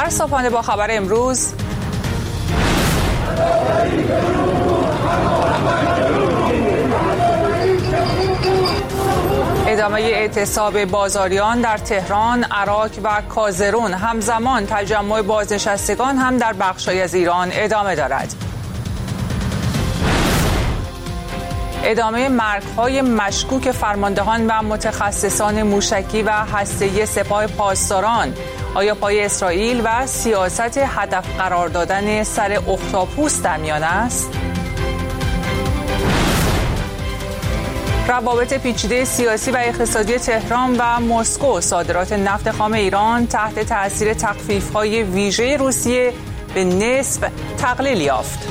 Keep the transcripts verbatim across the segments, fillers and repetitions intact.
در صبحانه با خبر امروز، ادامه اعتصاب بازاریان در تهران، عراق و کازرون. همزمان تجمع بازنشستگان هم در بخش‌های از ایران ادامه دارد. ادامه مرگ‌های مشکوک فرماندهان و متخصصان موشکی و هسته‌ای سپاه پاسداران. آیا پای اسرائیل و سیاست هدف قرار دادن سر اختاپوس در میان است؟ روابط پیچیده سیاسی و اقتصادی تهران و مسکو. صادرات نفت خام ایران تحت تأثیر تخفیف‌های ویژه روسیه به نصف تقلیل یافت.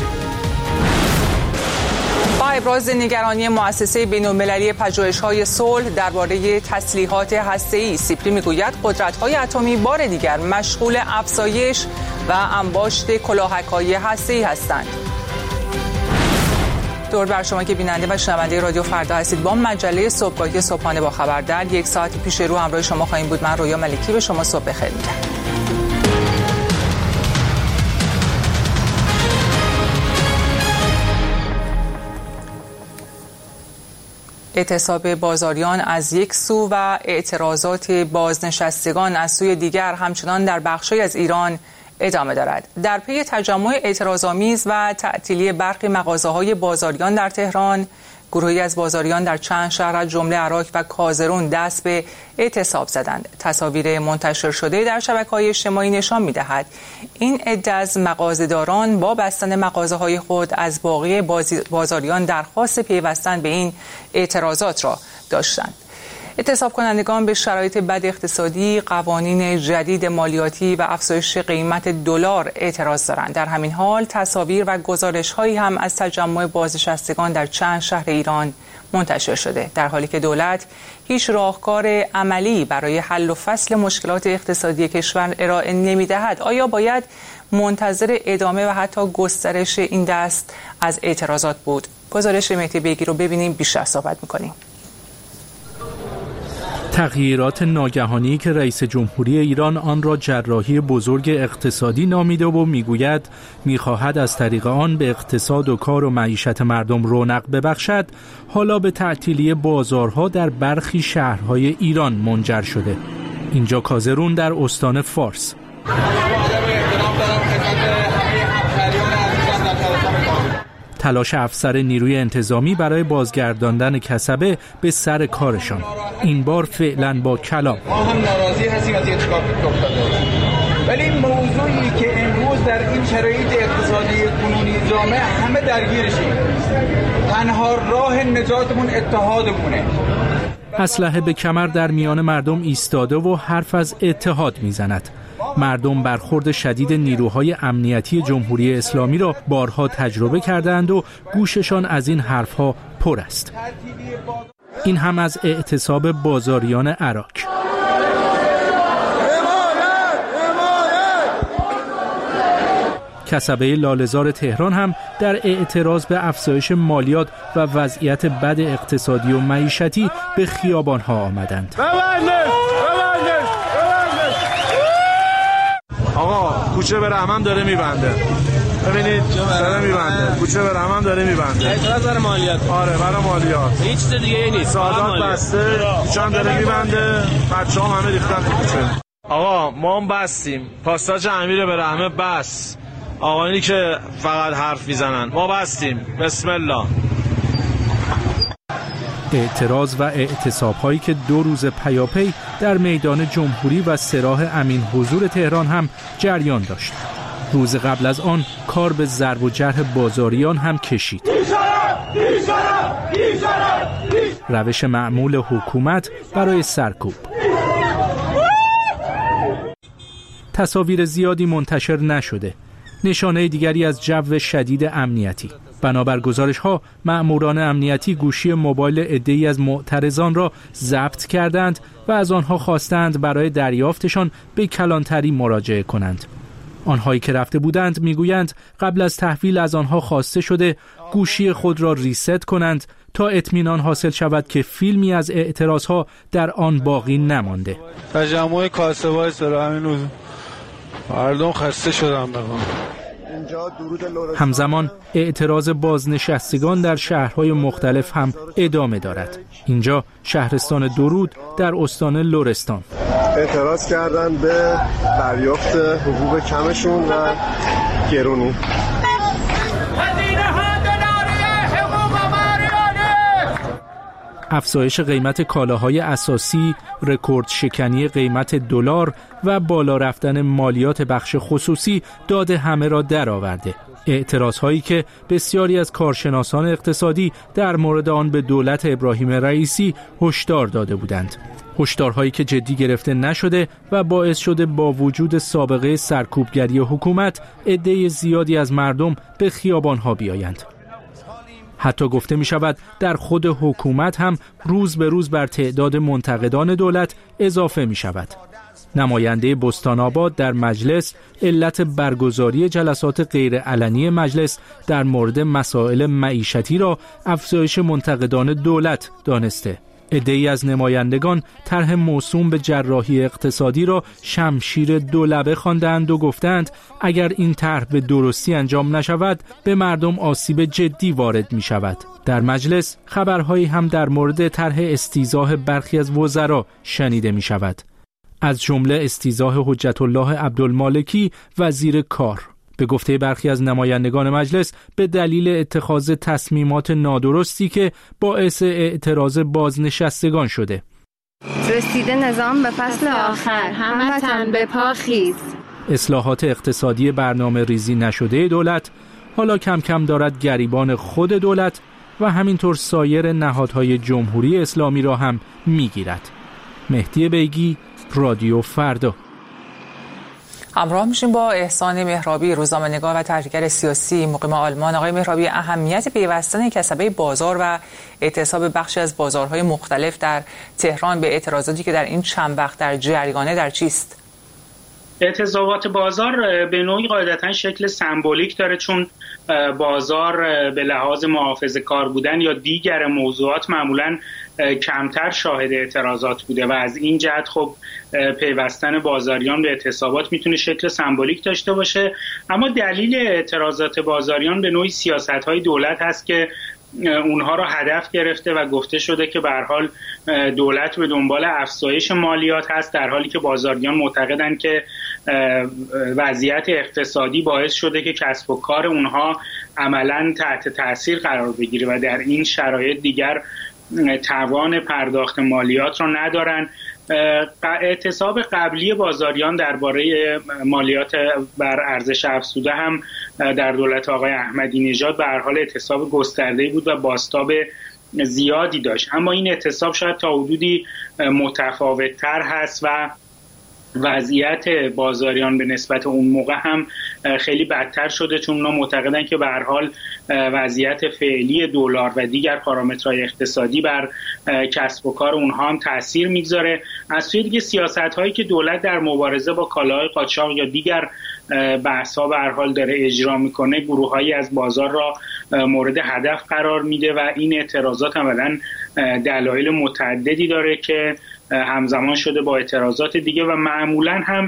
با ابراز نگرانی مؤسسه بین‌المللی پژوهش‌های صلح درباره تسلیحات هسته‌ای، سیپری میگوید قدرت‌های اتمی بار دیگر مشغول افزایش و انباشت کلاهک‌های هسته‌ای هستند. دور بر شما که بیننده و شنونده رادیو فردا هستید. با مجله صبحگاهی صبحانه با خبر در یک ساعت پیش رو همراه شما خواهیم بود. من رویا ملکی به شما صبح بخیر میگم. اعتصاب بازاریان از یک سو و اعتراضات بازنشستگان از سوی دیگر همچنان در بخش‌های از ایران ادامه دارد. در پی تجمع اعتراض‌آمیز و تعطیلی برخی مغازه‌های بازاریان در تهران، گروهی از بازاریان در چند شهر از جمله عراق و کازرون دست به اعتصاب زدند. تصاویر منتشر شده در شبکه‌های اجتماعی نشان می‌دهد این عده از مغازه‌داران با بستن مغازه‌های خود از باقی بازاریان درخواست پیوستن به این اعتراضات را داشتند. اعتصاب کنندگان به شرایط بد اقتصادی، قوانین جدید مالیاتی و افزایش قیمت دلار اعتراض دارند. در همین حال تصاویر و گزارش‌هایی هم از تجمع بازنشستگان در چند شهر ایران منتشر شده، در حالی که دولت هیچ راهکار عملی برای حل و فصل مشکلات اقتصادی کشور ارائه نمی‌دهد. آیا باید منتظر ادامه و حتی گسترش این دست از اعتراضات بود؟ گزارش مهدی بیگی رو ببینیم، بیشتر صحبت می‌کنیم. تغییرات ناگهانی که رئیس جمهوری ایران آن را جراحی بزرگ اقتصادی نامیده و میگوید میخواهد از طریق آن به اقتصاد و کار و معیشت مردم رونق ببخشد، حالا به تعطیلی بازارها در برخی شهرهای ایران منجر شده. اینجا کازرون در استان فارس. تلاش افسر نیروی انتظامی برای بازگرداندن کسبه به سر کارشان، این بار فعلا با کلام. ما هم ناراضی هستیم از اتفاقی که افتاده، ولی موضوعی که امروز در این شرایط اقتصادی کنونی جامعه همه درگیرشیم، تنها راه نجاتمون اتحادمونه. اسلحه به کمر در میان مردم ایستاده و حرف از اتحاد میزند. مردم برخورد شدید نیروهای امنیتی جمهوری اسلامی را بارها تجربه کردند و گوششان از این حرفها پر است. این هم از اعتصاب بازاریان عراق. کسبه لاله‌زار تهران هم در اعتراض به افزایش مالیات و وضعیت بد اقتصادی و معیشتی به خیابان‌ها آمدند. آقا کوچه به رحمن داره میبنده، ببینید داره میبنده، کوچه به رحمن داره میبنده. اعتراض برای مالیات. آره برای مالیات، هیچ چیز دیگه ای نیست. سادات بسته، کوچه هم داره میبنده، بچه‌ها همه ریختن تو کوچه. آقا ما هم بستیم، پاساژ امیر به رحمه بس، آقایونی که فقط حرف میزنن ما بستیم. بسم الله. اعتراض و اعتصاب هایی که دو روز پیاپی در میدان جمهوری و سراح امین حضور تهران هم جریان داشت. روز قبل از آن کار به ضرب و جرح بازاریان هم کشید. روش معمول حکومت برای سرکوب. تصاویر زیادی منتشر نشده، نشانه دیگری از جو شدید امنیتی. بنابر گزارش‌ها مأموران امنیتی گوشی موبایل عده‌ای از معترضان را ضبط کردند و از آنها خواستند برای دریافتشان به کلانتری مراجعه کنند. آنهایی که رفته بودند میگویند قبل از تحویل از آنها خواسته شده گوشی خود را ریست کنند تا اطمینان حاصل شود که فیلمی از اعتراضها در آن باقی نمانده. تجمع کاسبای سر همین روز مردم خسته شدن بگم. همزمان اعتراض بازنشستگان در شهرهای مختلف هم ادامه دارد. اینجا شهرستان درود در استان لرستان اعتراض کردن به دریافت حقوق کمشون و گرونی. افزایش قیمت کالاهای اساسی، رکورد شکنی قیمت دلار و بالا رفتن مالیات بخش خصوصی داد همه را درآورده. اعتراضهایی که بسیاری از کارشناسان اقتصادی در مورد آن به دولت ابراهیم رئیسی هشدار داده بودند. هشدارهایی که جدی گرفته نشده و باعث شده با وجود سابقه سرکوبگری حکومت عده زیادی از مردم به خیابانها بیایند. حتی گفته می شود در خود حکومت هم روز به روز بر تعداد منتقدان دولت اضافه می شود. نماینده بستان‌آباد در مجلس علت برگزاری جلسات غیرعلنی مجلس در مورد مسائل معیشتی را افزایش منتقدان دولت دانسته. عده‌ای از نمایندگان طرح موسوم به جراحی اقتصادی را شمشیر دولبه خواندند و گفتند اگر این طرح به درستی انجام نشود به مردم آسیب جدی وارد می شود. در مجلس خبرهایی هم در مورد طرح استیضاح برخی از وزرا شنیده می شود. از جمله استیضاح حجت الله عبدالمالکی وزیر کار. به گفته برخی از نمایندگان مجلس به دلیل اتخاذ تصمیمات نادرستی که باعث اعتراض بازنشستگان شده. رسیده نظام به فصل آخر، همه تن به پا خیز. اصلاحات اقتصادی برنامه ریزی نشده دولت حالا کم کم دارد گریبان خود دولت و همینطور سایر نهادهای جمهوری اسلامی را هم میگیرد. مهدی بیگی، رادیو فردا. همراه میشیم با احسان مهرابی، روزنامه‌نگار و تحلیلگر سیاسی مقیم آلمان. آقای مهرابی، اهمیت پیوستن کسبه بازار و اعتصاب بخشی از بازارهای مختلف در تهران به اعتراضاتی که در این چند وقت در جریانه در چیست؟ اعتصابات بازار به نوعی قاعدتاً شکل سمبولیک داره، چون بازار به لحاظ محافظه‌کار بودن یا دیگر موضوعات معمولاً کمتر شاهد اعتراضات بوده و از این جهت خب پیوستن بازاریان به اعتصابات میتونه شکل سمبولیک داشته باشه. اما دلیل اعتراضات بازاریان به نوعی سیاست‌های دولت هست که اونها را هدف گرفته و گفته شده که به هر حال دولت به دنبال افزایش مالیات هست، در حالی که بازاریان معتقدند که وضعیت اقتصادی باعث شده که کسب و کار اونها عملاً تحت تاثیر قرار بگیره و در این شرایط دیگر توان پرداخت مالیات را ندارن. اعتصاب قبلی بازاریان درباره مالیات بر ارزش افزوده هم در دولت آقای احمدی نژاد به هر حال اعتصاب گسترده‌ای بود و بازتاب زیادی داشت، اما این اعتصاب شاید تا حدودی متفاوت‌تر هست و وضعیت بازاریان به نسبت اون موقع هم خیلی بدتر شده، چون اونا معتقدن که به هر حال وضعیت فعلی دلار و دیگر پارامترهای اقتصادی بر کسب و کار اونها هم تاثیر میگذاره. از سوی دیگه سیاست‌هایی که دولت در مبارزه با کالاهای قاچاق یا دیگر بحث‌ها به هر حال داره اجرا میکنه، گروه‌هایی از بازار را مورد هدف قرار میده و این اعتراضات عملاً دلایل متعددی داره که همزمان شده با اعتراضات دیگه و معمولاً هم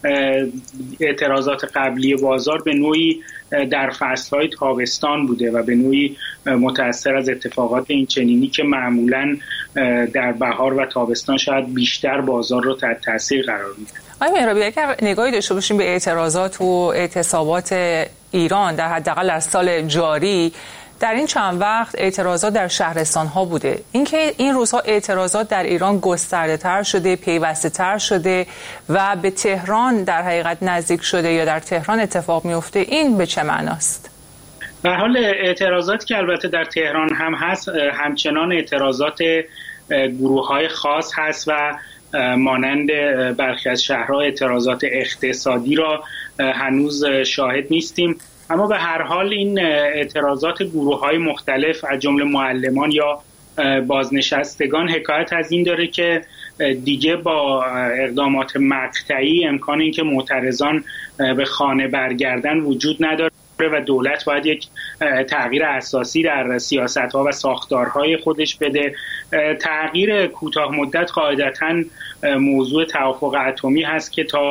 اعتراضات قبلی بازار به نوعی در فصل‌های تابستان بوده و به نوعی متأثر از اتفاقات این چنینی که معمولاً در بهار و تابستان شاید بیشتر بازار رو تحت تاثیر قرار میده. آقای مهرابی، اگر نگاهی داشته باشیم به اعتراضات و اعتصابات ایران در حداقل در سال جاری، در این چند وقت اعتراضات در شهرستان ها بوده. اینکه این روزها اعتراضات در ایران گسترده تر شده، پیوسته تر شده و به تهران در حقیقت نزدیک شده یا در تهران اتفاق میفته، این به چه معناست؟ به حال اعتراضات که البته در تهران هم هست، همچنان اعتراضات گروه های خاص هست و مانند برخی از شهرها اعتراضات اقتصادی را هنوز شاهد نیستیم. اما به هر حال این اعتراضات گروه‌های مختلف از جمله معلمان یا بازنشستگان حکایت از این داره که دیگه با اقدامات مقطعی امکان این که معترضان به خانه برگردن وجود نداره و دولت باید یک تغییر اساسی در سیاست‌ها و ساختارهای خودش بده. تغییر کوتاه مدت قاعدتاً موضوع توافق اتمی هست که تا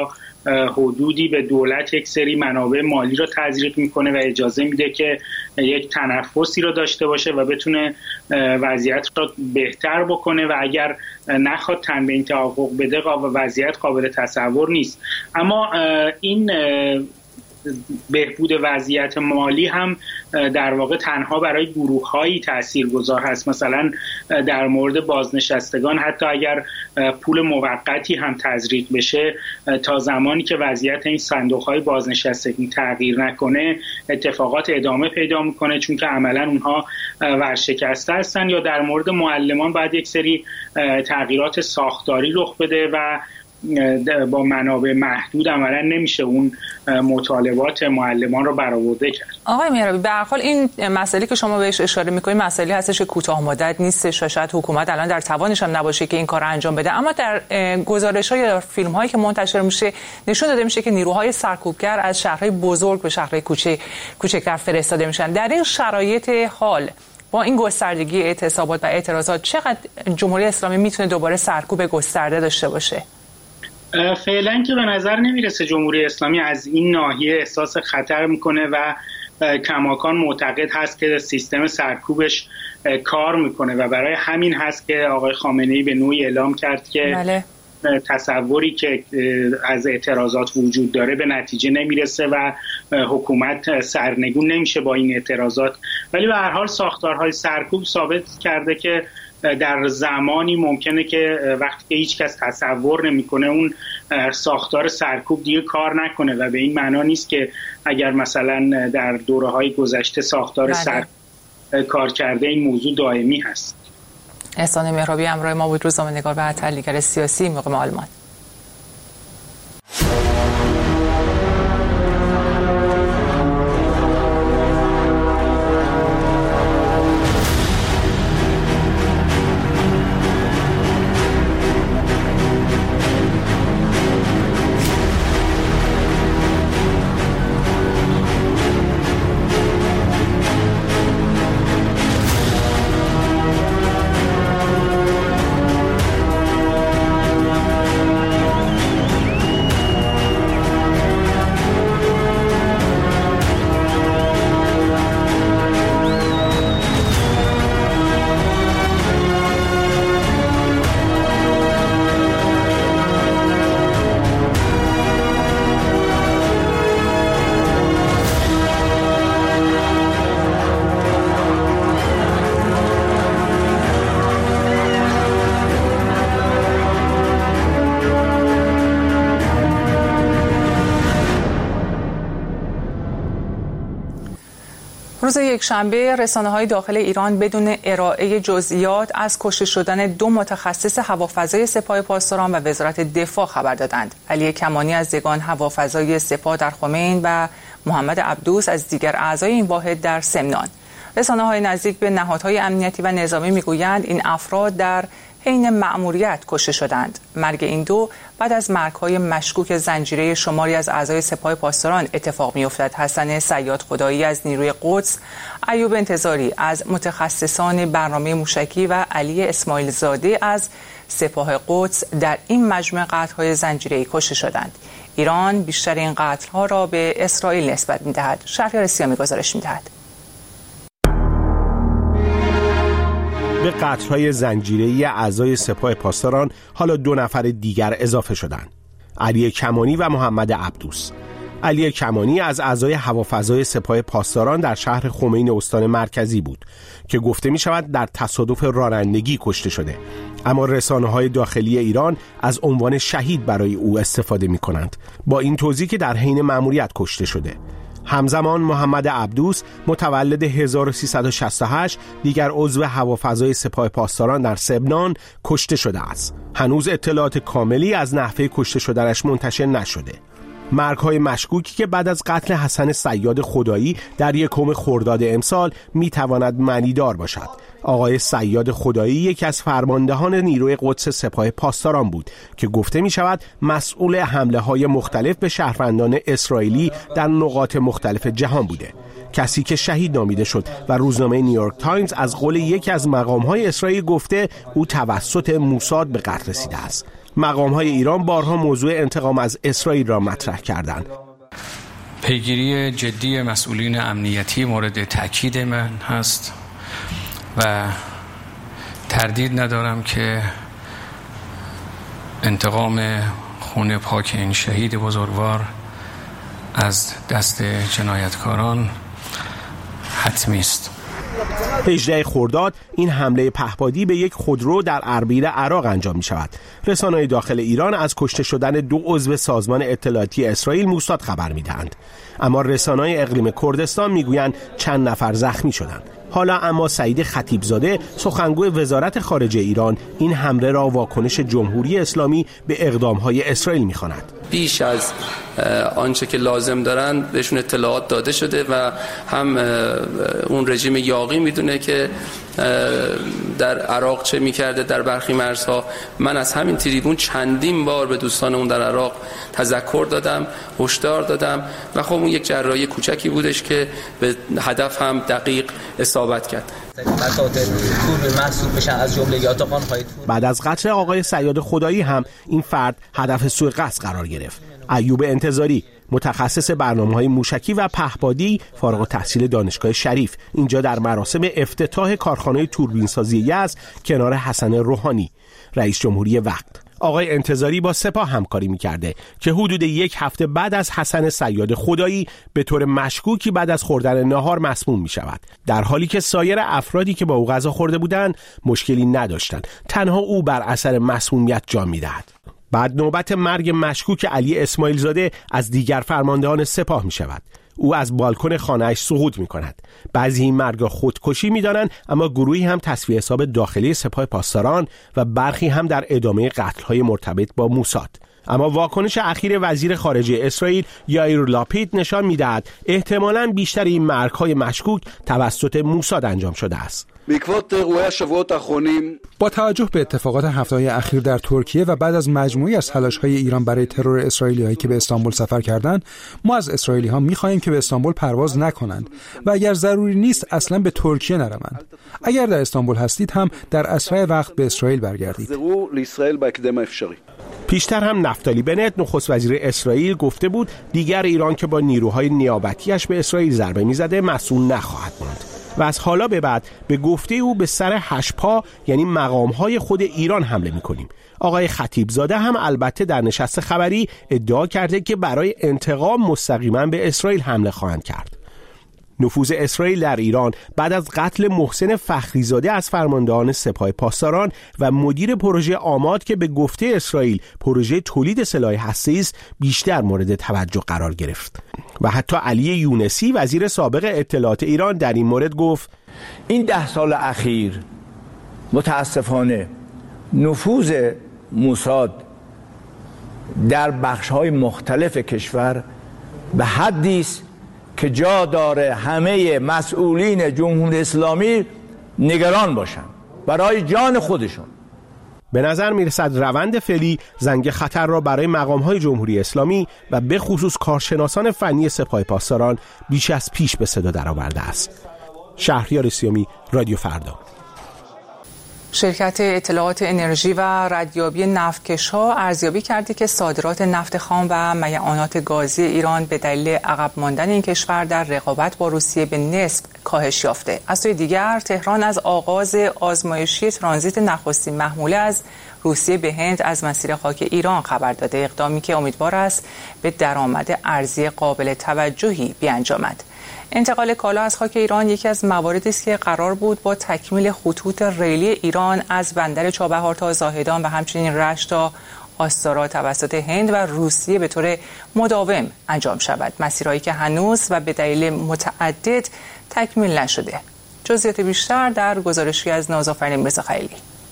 حدودی به دولت یک سری منابع مالی رو تزریق میکنه و اجازه میده که یک تنفسی رو داشته باشه و بتونه وضعیت رو بهتر بکنه و اگر نخواد تن به این تحقق بده و وضعیت قابل تصور نیست. اما این بهبود وضعیت مالی هم در واقع تنها برای گروه‌هایی تاثیرگذار هست. مثلا در مورد بازنشستگان حتی اگر پول موقتی هم تزریق بشه، تا زمانی که وضعیت این صندوق‌های بازنشستگی تغییر نکنه اتفاقات ادامه پیدا میکنه، چون که عملاً اونها ورشکسته هستن. یا در مورد معلمان باید یک سری تغییرات ساختاری رخ بده و با منابع محدود عملا نمیشه اون مطالبات معلمان رو برآورده کرد. آقای مهرابی، به هر حال این مسئله که شما بهش اشاره میکنید مسئله هستش که کوتاه مدت نیستش و شاید حکومت الان در توانش هم نباشه که این کار رو انجام بده، اما در گزارش‌ها یا فیلم‌هایی که منتشر میشه نشون داده میشه که نیروهای سرکوبگر از شهرهای بزرگ به شهرهای کوچک کوچکتر فرستاده میشن. در این شرایط حال با این گستردگی اعتصابات و اعتراضات چقدر جمهوری اسلامی میتونه دوباره سرکوب گسترده داشته باشه؟ فعلا که به نظر نمیرسه جمهوری اسلامی از این ناحیه احساس خطر میکنه و کماکان معتقد هست که سیستم سرکوبش کار میکنه و برای همین هست که آقای خامنه‌ای به نوعی اعلام کرد که بله. تصوری که از اعتراضات وجود داره به نتیجه نمیرسه و حکومت سرنگون نمیشه با این اعتراضات. ولی به هر حال ساختارهای سرکوب ثابت کرده که در زمانی ممکنه که وقتی که هیچ کس تصور نمیکنه اون ساختار سرکوب دیگه کار نکنه و به این معنا نیست که اگر مثلا در دوره‌های گذشته ساختار سرکوب کار کرده این موضوع دائمی هست. احسان مهرابی همراه ما بود، روزنامه‌نگار و تحلیلگر سیاسی مقام آلمان. روز یکشنبه رسانه‌های داخل ایران بدون ارائه جزئیات از کشته شدن دو متخصص هوافضای سپاه پاسداران و وزارت دفاع خبر دادند. علی کمانی از یگان هوافضای سپاه در خمین و محمد عبدوس از دیگر اعضای این واحد در سمنان. رسانه‌های نزدیک به نهادهای امنیتی و نظامی میگویند این افراد در حین مأموریت کشته شدند. مرگ این دو بعد از مرگ‌های مشکوک زنجیره شماری از اعضای سپاه پاسداران اتفاق می‌افتد. حسن صیاد خدایی از نیروی قدس، ایوب انتظاری از متخصصان برنامه موشکی و علی اسماعیل زاده از سپاه قدس در این مجموعه قتل‌های زنجیره‌ای کشته شدند. ایران بیشتر این قتل‌ها را به اسرائیل نسبت می‌دهد. شهریار سیامی گزارش می‌دهد. به قتل‌های زنجیره‌ای اعضای سپاه پاسداران حالا دو نفر دیگر اضافه شدند. علی کمانی و محمد عبدوس. علی کمانی از اعضای هوافضای سپاه پاسداران در شهر خمین استان مرکزی بود که گفته می شود در تصادف رانندگی کشته شده، اما رسانه‌های داخلی ایران از عنوان شهید برای او استفاده می کنند، با این توضیح که در حین مأموریت کشته شده. همزمان محمد عبدوس متولد هزار و سیصد و شصت و هشت دیگر عضو هوافضای سپاه پاسداران در سمنان کشته شده است. هنوز اطلاعات کاملی از نحوه کشته شدنش منتشر نشده. مرگ‌های مشکوکی که بعد از قتل حسن صیاد خدایی در یکم خرداد امسال میتواند معنیدار باشد. آقای صیاد خدایی یکی از فرماندهان نیروی قدس سپاه پاسداران بود که گفته می شود مسئول حمله های مختلف به شهروندان اسرائیلی در نقاط مختلف جهان بوده. کسی که شهید نامیده شد و روزنامه نیویورک تایمز از قول یکی از مقام‌های اسرائیل گفته او توسط موساد به قتل رسیده است. مقام‌های ایران بارها موضوع انتقام از اسرائیل را مطرح کردند. پیگیری جدی مسئولین امنیتی مورد تأکید من هست و تردید ندارم که انتقام خون پاک این شهید بزرگوار از دست جنایتکاران حتمی است. هجدهم خرداد این حمله پهپادی به یک خودرو در اربیل عراق انجام می شود. رسانه‌های داخل ایران از کشته شدن دو عضو سازمان اطلاعاتی اسرائیل موساد خبر می دهند. اما رسانه‌های اقلیم کردستان می گویند چند نفر زخمی شدند. حالا اما سعید خطیبزاده سخنگوی وزارت خارجه ایران این حمله را واکنش جمهوری اسلامی به اقدام‌های اسرائیل می‌خواند. بیش از آنچه که لازم دارند بهشون اطلاعات داده شده و هم اون رژیم یاغی میدونه که در عراق چه میکرده در برخی مرزها. من از همین تریبون چندین بار به دوستانمون در عراق تذکر دادم، هشدار دادم و خب اون یک جراحی کوچکی بودش که به هدف هم دقیق اصابت کرد. بعد از قتل آقای صیاد خدایی هم این فرد هدف سوء قصد قرار گرفت. ایوب انتظاری متخصص برنامه‌های موشکی و پهپادی فارغ التحصیل دانشگاه شریف اینجا در مراسم افتتاح کارخانه توربینسازی یزد کنار حسن روحانی رئیس جمهوری وقت. آقای انتظاری با سپاه همکاری می‌کرده که حدود یک هفته بعد از حسن صیاد خدایی به طور مشکوکی بعد از خوردن ناهار مسموم می‌شود، در حالی که سایر افرادی که با او غذا خورده بودند مشکلی نداشتند. تنها او بر اثر مسمومیت جان می‌دهد. بعد نوبت مرگ مشکوک علی اسماعیل زاده از دیگر فرماندهان سپاه می‌شود. او از بالکن خانه‌اش سقوط می‌کند. بعضی این مرگ خودکشی می‌دانند، اما گروهی هم تصفیه حساب داخلی سپاه پاسداران و برخی هم در ادامه قتل‌های مرتبط با موساد. اما واکنش اخیر وزیر خارجه اسرائیل یائیر لاپید نشان می‌دهد احتمالاً بیشتر این مرگ‌های مشکوک توسط موساد انجام شده است. با توجه به اتفاقات هفته‌های اخیر در ترکیه و بعد از مجموعی از تلاش‌های ایران برای ترور اسرائیلی‌هایی که به استانبول سفر کردند، ما از اسرائیلی‌ها می‌خواهیم که به استانبول پرواز نکنند و اگر ضروری نیست اصلاً به ترکیه نروند. اگر در استانبول هستید هم در اسرع وقت به اسرائیل برگردید. پیشتر هم نفتالی بنت نخست وزیر اسرائیل گفته بود دیگر ایران که با نیروهای نیابتیش به اسرائیل ضربه می‌زده مسئول نخواهد ماند و از حالا به بعد به گفته او به سر هشپا یعنی مقام‌های خود ایران حمله می‌کنیم. آقای خطیبزاده هم البته در نشست خبری ادعا کرده که برای انتقام مستقیما به اسرائیل حمله خواهند کرد. نفوذ اسرائیل در ایران بعد از قتل محسن فخریزاده از فرماندهان سپاه پاسداران و مدیر پروژه آماد که به گفته اسرائیل پروژه تولید سلاح هسته‌ای است بیشتر مورد توجه قرار گرفت و حتی علی یونسی وزیر سابق اطلاعات ایران در این مورد گفت این ده سال اخیر متاسفانه نفوذ موساد در بخش‌های مختلف کشور به حدی است که جا داره همه مسئولین جمهوری اسلامی نگران باشن برای جان خودشون. به نظر میرسد روند فعلی زنگ خطر را برای مقام‌های جمهوری اسلامی و به خصوص کارشناسان فنی سپاه پاسداران بیش از پیش به صدا درآورده است. شهریار سیامی، رادیو فردا. شرکت اطلاعات انرژی و ردیابی نفتکش‌ها ارزیابی کرده که صادرات نفت خام و میعانات گازی ایران به دلیل عقب ماندن این کشور در رقابت با روسیه به نصف کاهش یافته. از سوی دیگر تهران از آغاز آزمایشی ترانزیت نخستین محموله از روسیه به هند از مسیر خاک ایران خبر داده، اقدامی که امیدوار است به درآمد ارزی قابل توجهی بیانجامد. انتقال کالا از خاک ایران یکی از مواردی است که قرار بود با تکمیل خطوط ریلی ایران از بندر چابهار تا زاهدان و همچنین رشت تا آستارا توسط هند و روسیه به طور مداوم انجام شود، مسیرهایی که هنوز و به دلیل متعدد تکمیل نشده. جزئیات بیشتر در گزارشی از نازآفرین میرزاخلیلی.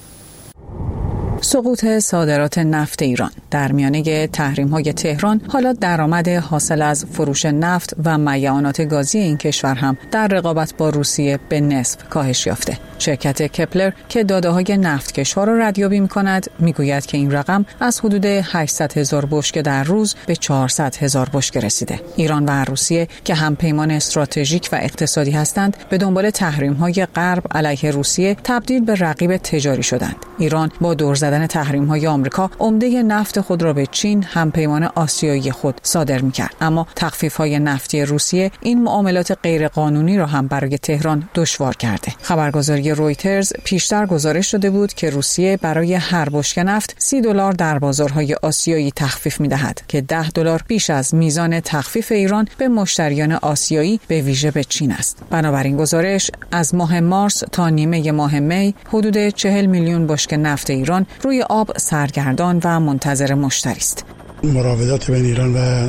سقوط صادرات نفت ایران در میانه تحریم‌های تهران، حالا درآمد حاصل از فروش نفت و میعانات گازی این کشور هم در رقابت با روسیه به نصف کاهش یافته. شرکت کپلر که داده‌های نفتکش‌ها را ردیابی می‌کند می‌گوید که این رقم از حدود هشتصد هزار بشکه در روز به چهارصد هزار بشکه رسیده. ایران و روسیه که هم پیمان استراتژیک و اقتصادی هستند به دنبال تحریم‌های غرب علیه روسیه تبدیل به رقیب تجاری شدند. ایران با دور زدن تحریم‌های آمریکا عمده نفت خود را به چین هم پیمان آسیایی خود صادر می‌کرد، اما تخفیف‌های نفتی روسیه این معاملات غیرقانونی را هم برای تهران دشوار کرده. خبرگزاری رویترز پیشتر گزارش داده بود که روسیه برای هر بشکه نفت سی دلار در بازارهای آسیایی تخفیف می‌دهد که ده دلار بیش از میزان تخفیف ایران به مشتریان آسیایی به ویژه به چین است. بنابراین گزارش از ماه مارس تا نیمه ماه می حدود چهل میلیون بشکه نفت ایران روی آب سرگردان و منتظر مشتری است. مراودات بین ایران و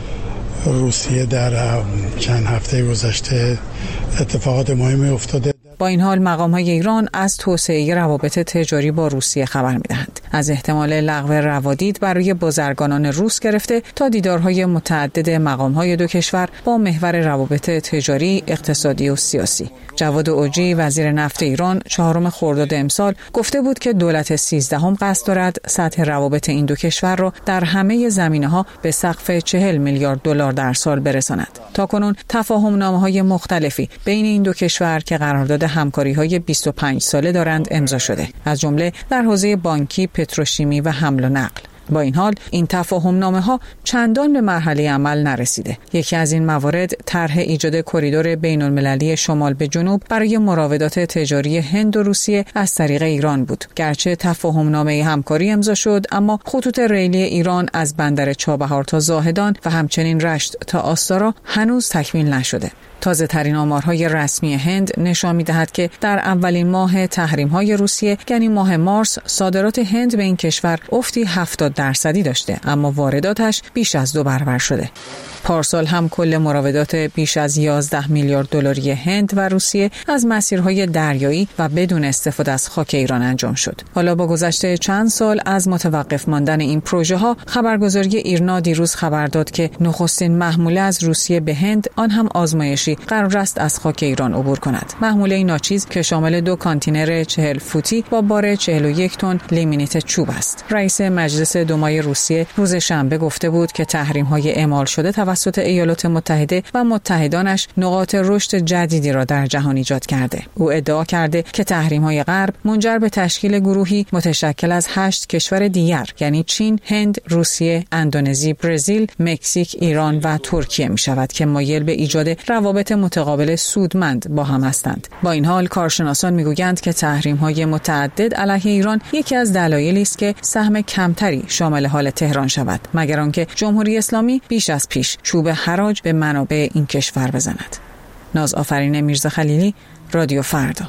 روسیه در چند هفته گذشته اتفاقات مهمی افتاده. با این حال مقام‌های ایران از توسعه روابط تجاری با روسیه خبر می‌دهند. از احتمال لغو روادید برای بازرگانان روس گرفته تا دیدارهای متعدد مقام‌های دو کشور با محور روابط تجاری، اقتصادی و سیاسی. جواد اوجی وزیر نفت ایران چهارم خرداد امسال گفته بود که دولت سیزدهم قصد دارد سطح روابط این دو کشور را در همه زمینه‌ها به سقف چهل میلیارد دلار در سال برساند. تاکنون تفاهم‌نامه‌های مختلفی بین این دو کشور که قرارداد همکاری‌های بیست و پنج ساله دارند امضا شده، از جمله در حوزه بانکی، پتروشیمی و حمل و نقل. با این حال این تفاهم‌نامه‌ها چندان به مرحله عمل نرسیده. یکی از این موارد طرح ایجاد کریدور بین‌المللی شمال به جنوب برای مراودات تجاری هند و روسیه از طریق ایران بود. گرچه تفاهم‌نامه همکاری امضا شد، اما خطوط ریلی ایران از بندر چابهار تا زاهدان و همچنین رشت تا آستارا هنوز تکمیل نشده. تازه ترین آمارهای رسمی هند نشان می‌دهد که در اولین ماه تحریم‌های روسیه یعنی ماه مارس صادرات هند به این کشور افتی هفتاد درصدی داشته، اما وارداتش بیش از دو برابر شده. پارسال هم کل مراودات بیش از یازده میلیارد دلاری هند و روسیه از مسیرهای دریایی و بدون استفاده از خاک ایران انجام شد. حالا با گذشت چند سال از متوقف ماندن این پروژه ها، خبرگزاری ایرنا دیروز خبر داد که نخستین محموله از روسیه به هند، آن هم آزمایشی، قرار است از خاک ایران عبور کند. محموله ناچیز که شامل دو کانتینر چهل فوتی با بار چهل و یک تن لیمینیت چوب است. رئیس مجلس دومای روسیه روز شنبه گفته بود که تحریم‌های اعمال شده توسط ایالات متحده و متحدانش نقاط رشد جدیدی را در جهان ایجاد کرده. او ادعا کرده که تحریم‌های غرب منجر به تشکیل گروهی متشکل از هشت کشور دیگر یعنی چین، هند، روسیه، اندونزی، برزیل، مکزیک، ایران و ترکیه می شود که مایل به ایجاد روابط متقابل سودمند با هم هستند. با این حال کارشناسان میگویند که تحریم‌های متعدد علیه ایران یکی از دلایلی است که سهم کمتری شامل حال تهران شود، مگر آنکه جمهوری اسلامی بیش از پیش چوب حراج به منابع این کشور بزند. ناز آفرین میرزا خلیلی، رادیو فردا.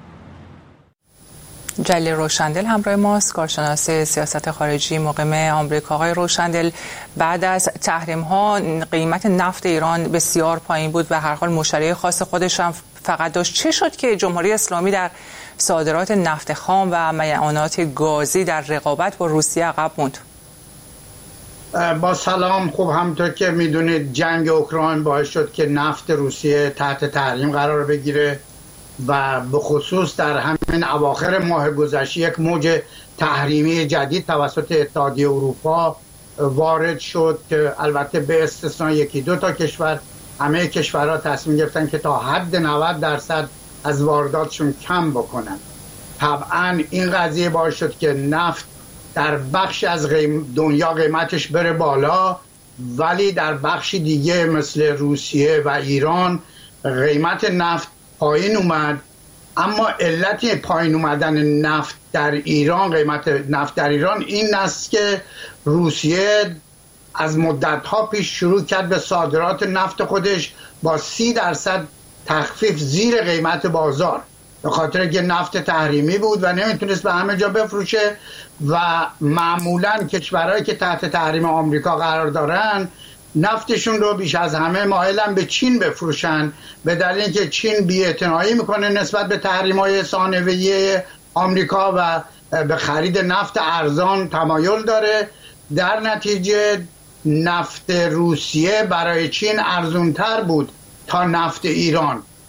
جلیل روشندل همراه ماست، کارشناس سیاست خارجی مقیم آمریکا. آقای روشندل، بعد از تحریم ها قیمت نفت ایران بسیار پایین بود و هر حال مشتری خاص خودش هم فقط داشت. چه شد که جمهوری اسلامی در صادرات نفت خام و معدنیات گازی در رقابت با روسیه عقب موند؟ با سلام. خوب همونطور که میدونید جنگ اوکراین باعث شد که نفت روسیه تحت تحریم قرار بگیره و به خصوص در همین اواخر ماه گذشته یک موج تحریمی جدید توسط اتحادیه اروپا وارد شد که البته به استثنای یکی دو تا کشور همه کشورها تصمیم گرفتن که تا حد نود درصد از وارداتشون کم بکنن. طبعا این قضیه باعث شد که نفت در بخش از قیم دنیا قیمتش بره بالا، ولی در بخش دیگه مثل روسیه و ایران قیمت نفت پایین اومد. اما علت پایین اومدن نفت در ایران، قیمت نفت در ایران این است که روسیه از مدت‌ها پیش شروع کرد به صادرات نفت خودش با سی درصد تخفیف زیر قیمت بازار، به خاطر که نفت تحریمی بود و نمیتونست به همه جا بفروشه و معمولاً کشورهایی که تحت تحریم آمریکا قرار دارن نفتشون رو بیش از همه مایلن به چین بفروشن، به دلیل اینکه چین بی‌اعتنایی میکنه نسبت به تحریم‌های ثانویه آمریکا و به خرید نفت ارزان تمایل داره. در نتیجه نفت روسیه برای چین ارزان‌تر بود تا نفت ایران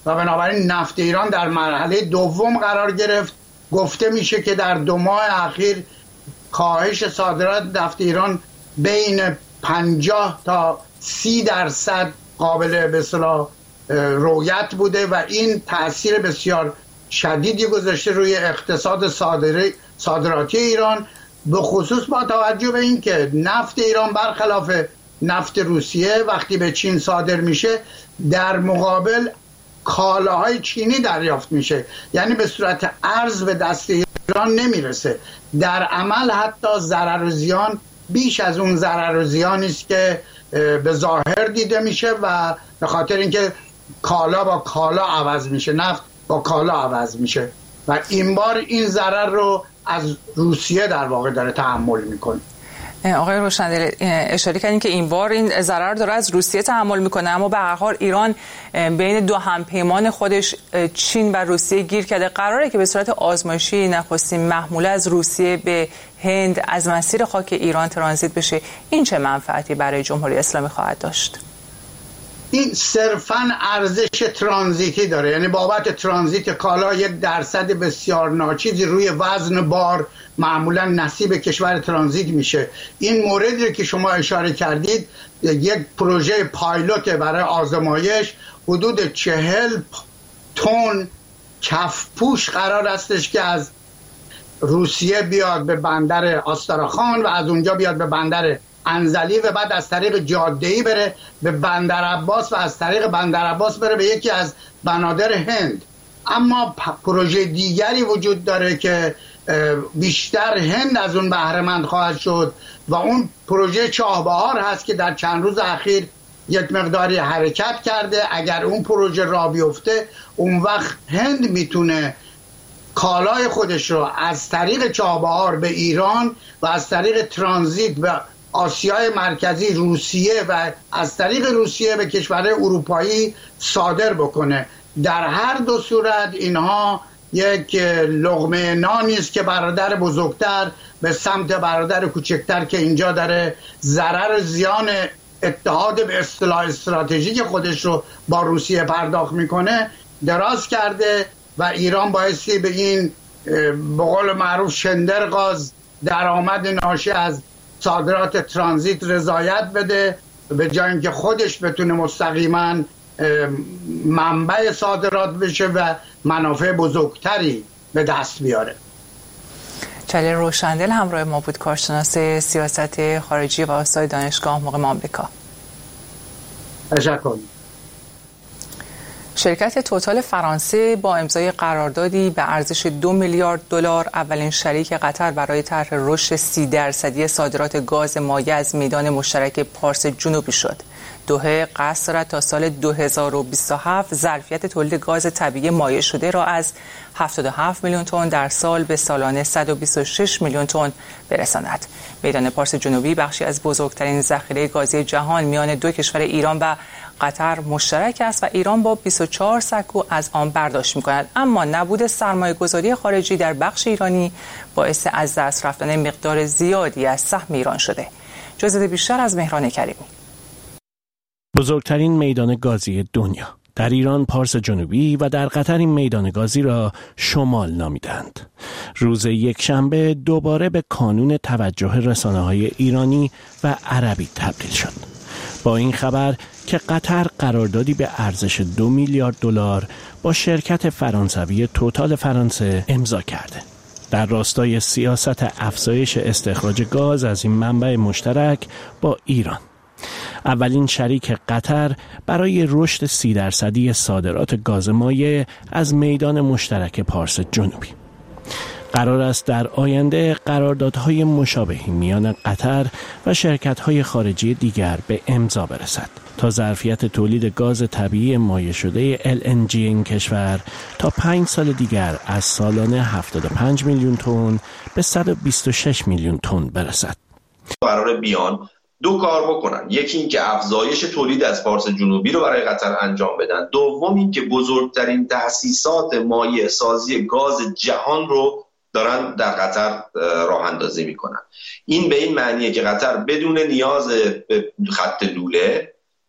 و بنابراین نفت ایران در مرحله دوم قرار گرفت. گفته میشه که در دو ماه اخیر کاهش صادرات نفت ایران بین پنجاه تا سی درصد قابل به اصطلاح رؤیت بوده و این تأثیر بسیار شدیدی گذاشته روی اقتصاد صادری صادراتی ایران، به خصوص با توجه به این که نفت ایران برخلاف نفت روسیه وقتی به چین صادر میشه در مقابل کالاهای چینی دریافت میشه، یعنی به صورت ارز به دست ایران نمیرسه. در عمل حتی ضرر و زیان بیش از اون ضرر و زیانی است که به ظاهر دیده میشه و به خاطر اینکه کالا با کالا عوض میشه، نفت با کالا عوض میشه و این بار این ضرر رو از روسیه در واقع داره تحمل میکنه. آقای روشندل اشاره کردین که این بار این ضرر داره از روسیه تحمل میکنه، اما به هر حال ایران بین دو همپیمان خودش چین و روسیه گیر کرده. قراره که به صورت آزمایشی نخستین محموله از روسیه به هند از مسیر خاک ایران ترانزیت بشه. این چه منفعتی برای جمهوری اسلامی خواهد داشت؟ این صرفاً ارزش ترانزیتی داره، یعنی بابت ترانزیت کالا یک درصد بسیار ناچیزی روی وزن بار معمولا نصیب کشور ترانزیت میشه. این موردی که شما اشاره کردید یک پروژه پایلوت برای آزمایش، حدود چهل تن کفپوش قرار استش که از روسیه بیاد به بندر آستراخان و از اونجا بیاد به بندر انزلی و بعد از طریق جاده‌ای بره به بندر عباس و از طریق بندر عباس بره به یکی از بنادر هند. اما پروژه دیگری وجود داره که بیشتر هند از اون بهره مند خواهد شد و اون پروژه چابهار هست که در چند روز اخیر یک مقداری حرکت کرده. اگر اون پروژه راه بیفته اون وقت هند میتونه کالای خودش رو از طریق چابهار به ایران و از طریق ترانزیت به آسیای مرکزی روسیه و از طریق روسیه به کشورهای اروپایی صادر بکنه. در هر دو صورت اینها یک لقمه نانی است که برادر بزرگتر به سمت برادر کوچکتر که اینجا داره ضرر و زیان اتحاد به اصطلاح استراتژیک خودش رو با روسیه پرداخت میکنه دراز کرده و ایران بایستی به این به قول معروف شندرغاز درآمد ناشی از صادرات ترانزیت رضایت بده، به جای اینکه خودش بتونه مستقیما منبع صادرات بشه و منافع بزرگتری به دست بیاره. چلیل روشندل همراه ما بود، کارشناس سیاست خارجی و استاد دانشگاه مقیم آمریکا. تشکر. شرکت توتال فرانسه با امضای قراردادی به ارزش دو میلیارد دلار اولین شریک قطر برای طرح رشد سی درصدی صادرات گاز مایع از میدان مشترک پارس جنوبی شد. دوحه قصد دارد تا سال دو هزار و بیست و هفت ظرفیت تولید گاز طبیعی مایع شده را از هفتاد و هفت میلیون تن در سال به سالانه صد و بیست و شش میلیون تن برساند. میدان پارس جنوبی بخشی از بزرگترین ذخیره گازی جهان میان دو کشور ایران و قطر مشترک است و ایران با بیست و چهار سکو از آن برداشت می‌کند. اما نبود سرمایه‌گذاری خارجی در بخش ایرانی باعث از دست رفتن مقدار زیادی از سهم ایران شده. جزئیات بیشتر از مهران کریمی. بزرگترین میدان گازی دنیا در ایران پارس جنوبی و در قطر این میدان گازی را شمال نامیدند. روز یکشنبه دوباره به کانون توجه رسانه‌های ایرانی و عربی تبدیل شد. با این خبر که قطر قراردادی به ارزش دو میلیارد دلار با شرکت فرانسوی توتال فرانسه امضا کرده. در راستای سیاست افزایش استخراج گاز از این منبع مشترک با ایران. اولین شریک قطر برای رشد سی درصدی صادرات گاز مایع از میدان مشترک پارس جنوبی. قرار است در آینده قراردادهای مشابهی میان قطر و شرکت‌های خارجی دیگر به امضا برسد تا ظرفیت تولید گاز طبیعی مایع شده ال ان جی این کشور تا پنج سال دیگر از سالانه هفتاد و پنج میلیون تن به صد و بیست و شش میلیون تن برسد. قرار بیان دو کار بکنن، یکی این که افزایش تولید از پارس جنوبی رو برای قطر انجام بدن، دوم این که بزرگترین تأسیسات مایع سازی گاز جهان رو دارن در قطر راه اندازی میکنن. این به این معنیه که قطر بدون نیاز به خط لوله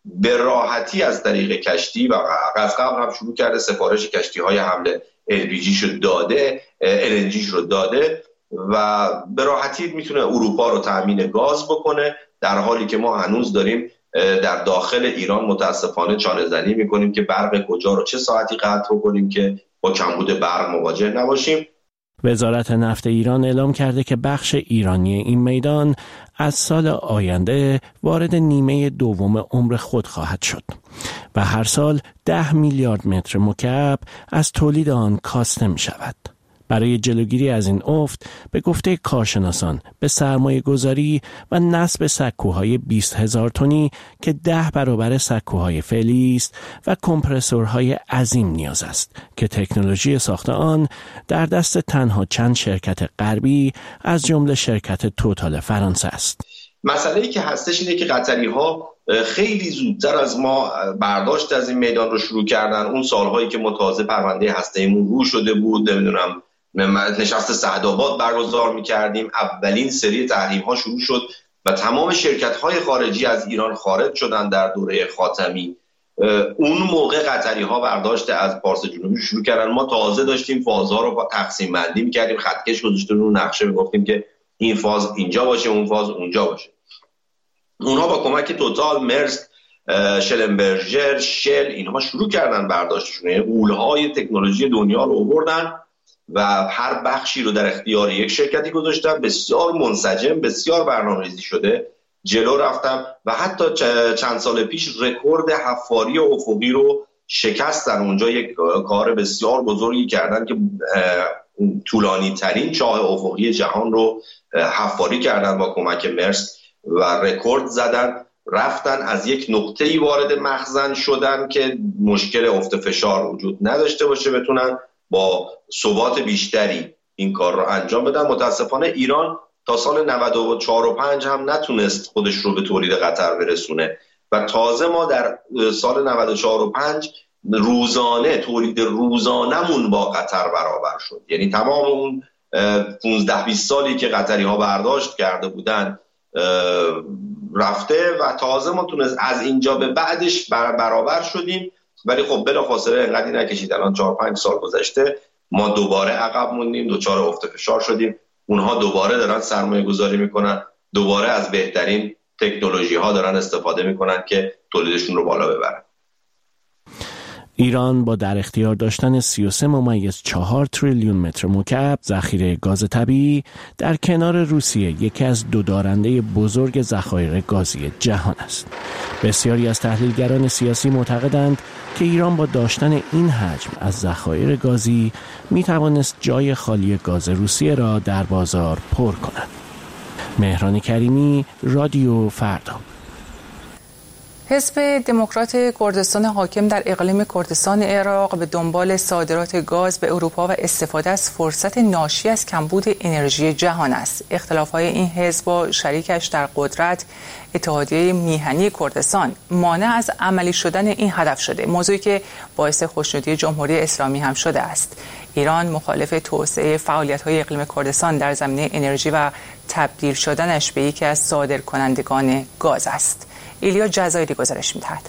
به راحتی از طریق کشتی و از قبل هم شروع کرده سفارش کشتی های حمل ال پی جی شو داده ال ان جی رو داده و به راحتی میتونه اروپا رو تامین گاز بکنه، در حالی که ما هنوز داریم در داخل ایران متاسفانه چانه زنی میکنیم که برق کجا رو چه ساعتی قطع بکنیم که با کمبود برق مواجه نباشیم. وزارت نفت ایران اعلام کرده که بخش ایرانی این میدان از سال آینده وارد نیمه دوم عمر خود خواهد شد و هر سال ده میلیارد متر مکعب از تولید آن کاسته می شود. برای جلوگیری از این افت به گفته کارشناسان به سرمایه گذاری و نصب سکوهای بیست هزار تنی که ده برابر سکوهای فعلی است و کمپرسورهای عظیم نیاز است که تکنولوژی ساخت آن در دست تنها چند شرکت غربی از جمله شرکت توتال فرانسه است. مسئله‌ای که هستش اینه که قطری‌ها خیلی زودتر از ما برداشت از این میدان رو شروع کردن. اون سالهایی که ما تازه پرونده هسته‌ایمون رو شده بود، نمیدونم نشست سعدآباد برگزار می‌کردیم، اولین سری تحریم‌ها شروع شد و تمام شرکت‌های خارجی از ایران خارج شدن در دوره خاتمی. اون موقع قطری‌ها برداشت از پارس جنوبی شروع کردن. ما تازه داشتیم فازها رو تقسیم بندی می‌کردیم، خطکش گذاشته رو نقشه می‌گفتیم که این فاز اینجا باشه، اون فاز اونجا باشه. اونها با کمک توتال، مرسک، شلنبرگر، شل اینها شروع کردن برداشتشون، یعنی غول‌های تکنولوژی دنیا رو آوردن و هر بخشی رو در اختیار یک شرکتی گذاشتن. بسیار منسجم، بسیار برنامه‌ریزی شده جلو رفتن و حتی چند سال پیش رکورد حفاری افقی رو شکستن. اونجا یک کار بسیار بزرگی کردن که طولانی ترین چاه افقی جهان رو حفاری کردن با کمک مرسک و رکورد زدن. رفتن از یک نقطه‌ای وارد مخزن شدن که مشکل افت فشار وجود نداشته باشه، بتونن با ثبات بیشتری این کار رو انجام بدن. متاسفانه ایران تا سال نود و چهار و پنج هم نتونست خودش رو به تولید قطر برسونه و تازه ما در سال نود و چهار و پنج روزانه تولید روزانمون با قطر برابر شد. یعنی تمام اون پانزده بیست سالی که قطری ها برداشت کرده بودن رفته و تازه ما تونست از اینجا به بعدش برابر شدیم. ولی خب بلافاصله انقدری نکشید، الان چهار پنج سال گذشته ما دوباره عقب موندیم، دوچار افت فشار شدیم. اونها دوباره دارن سرمایه گذاری میکنن، دوباره از بهترین تکنولوژی ها دارن استفاده میکنن که تولیدشون رو بالا ببرن. ایران با در اختیار داشتن سی و سه ممیز چهار تریلیون متر مکعب ذخیره گاز طبیعی در کنار روسیه یکی از دو دارنده بزرگ ذخایر گازی جهان است. بسیاری از تحلیلگران سیاسی معتقدند که ایران با داشتن این حجم از ذخایر گازی می توانست جای خالی گاز روسیه را در بازار پر کند. مهران کریمی، رادیو فردا. حزب دموکرات کردستان حاکم در اقلیم کردستان عراق به دنبال صادرات گاز به اروپا و استفاده از فرصت ناشی از کمبود انرژی جهان است. اختلاف‌های این حزب با شریکش در قدرت، اتحادیه میهنی کردستان، مانع از عملی شدن این هدف شده، موضوعی که باعث خوشنودی جمهوری اسلامی هم شده است. ایران مخالف توسعه فعالیت‌های اقلیم کردستان در زمینه انرژی و تبدیل شدنش به یکی از صادرکنندگان گاز است. ایلیا جزایری گزارش می‌دهد.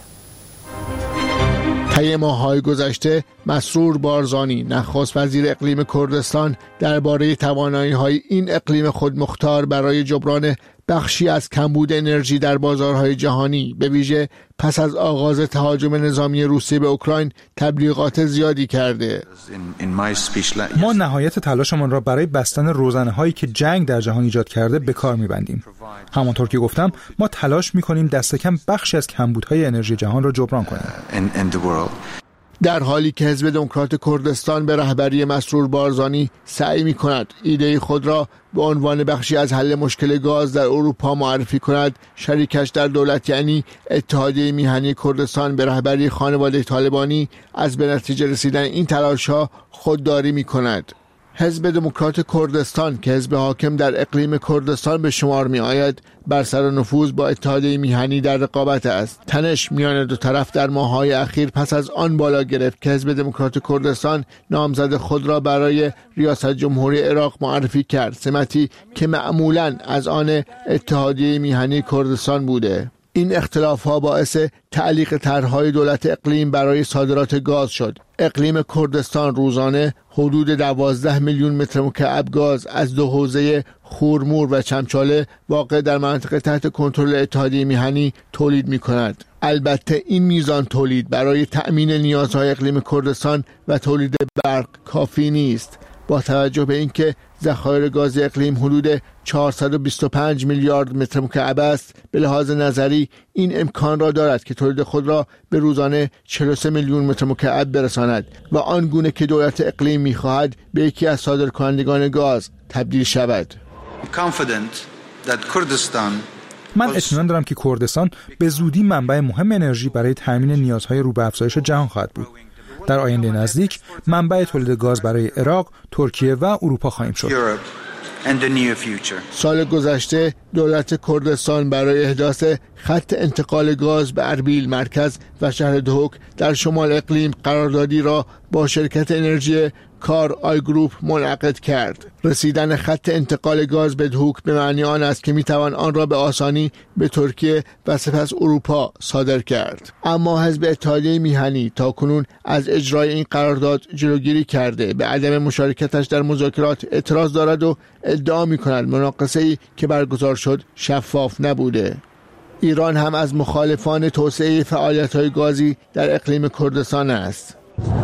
طی ماه‌های گذشته مسرور بارزانی نخست وزیر اقلیم کردستان درباره توانایی‌های این اقلیم خودمختار برای جبران بخشی از کمبود انرژی در بازارهای جهانی به ویژه پس از آغاز تهاجم نظامی روسیه به اوکراین تبلیغات زیادی کرده. ما نهایت تلاشمان را برای بستن روزنه‌هایی که جنگ در جهان ایجاد کرده به کار می‌بندیم. همانطور که گفتم ما تلاش می‌کنیم دست کم بخشی از کمبودهای انرژی جهان را جبران کنیم. در حالی که حزب دموکرات کردستان به رهبری مسرور بارزانی سعی می کند ایده خود را به عنوان بخشی از حل مشکل گاز در اروپا معرفی کند، شریکش در دولت یعنی اتحادیه میهنی کردستان به رهبری خانواده طالبانی از به نتیجه رسیدن این تلاش‌ها خودداری می کند. حزب دموکرات کردستان که حزب حاکم در اقلیم کردستان به شمار می آید بر سر نفوذ با اتحادیه میهنی در رقابت است. تنش میان دو طرف در ماه‌های اخیر پس از آن بالا گرفت که حزب دموکرات کردستان نامزد خود را برای ریاست جمهوری عراق معرفی کرد، سمتی که معمولاً از آن اتحادیه میهنی کردستان بوده. این اختلاف‌ها باعث تعلیق طرح‌های دولت اقلیم برای صادرات گاز شد. اقلیم کردستان روزانه حدود دوازده میلیون متر مکعب گاز از دو حوزه خورمور و چمچاله واقع در منطقه تحت کنترل اتحادیه میهنی تولید می‌کند. البته این میزان تولید برای تأمین نیازهای اقلیم کردستان و تولید برق کافی نیست. با توجه به اینکه ذخایر گاز اقلیم حدود چهارصد و بیست و پنج میلیارد متر مکعب است، به لحاظ نظری این امکان را دارد که تولید خود را به روزانه چهل و سه میلیون متر مکعب برساند و آن گونه که دولت اقلیم می‌خواهد به یکی از صادرکنندگان گاز تبدیل شود. من اطمینان دارم که کردستان به زودی منبع مهم انرژی برای تامین نیازهای رو به افزایش جهان خواهد بود. در آینده نزدیک منبع تولید گاز برای عراق، ترکیه و اروپا خواهیم شد. سال گذشته دولت کردستان برای احداث خط انتقال گاز به اربیل مرکز و شهر دهوک در شمال اقلیم قراردادی را با شرکت انرژی کار آی گروپ منعقد کرد. رسیدن خط انتقال گاز به دهوک به معنی آن است که میتوان آن را به آسانی به ترکیه و سپس اروپا صادر کرد. اما حزب اتحادیه میهنی تاکنون از اجرای این قرارداد جلوگیری کرده، به عدم مشارکتش در مذاکرات اعتراض دارد و ادعا میکند مناقصه‌ای که برگزار شد شفاف نبوده. ایران هم از مخالفان توسعه فعالیت‌های گازی در اقلیم کردستان است.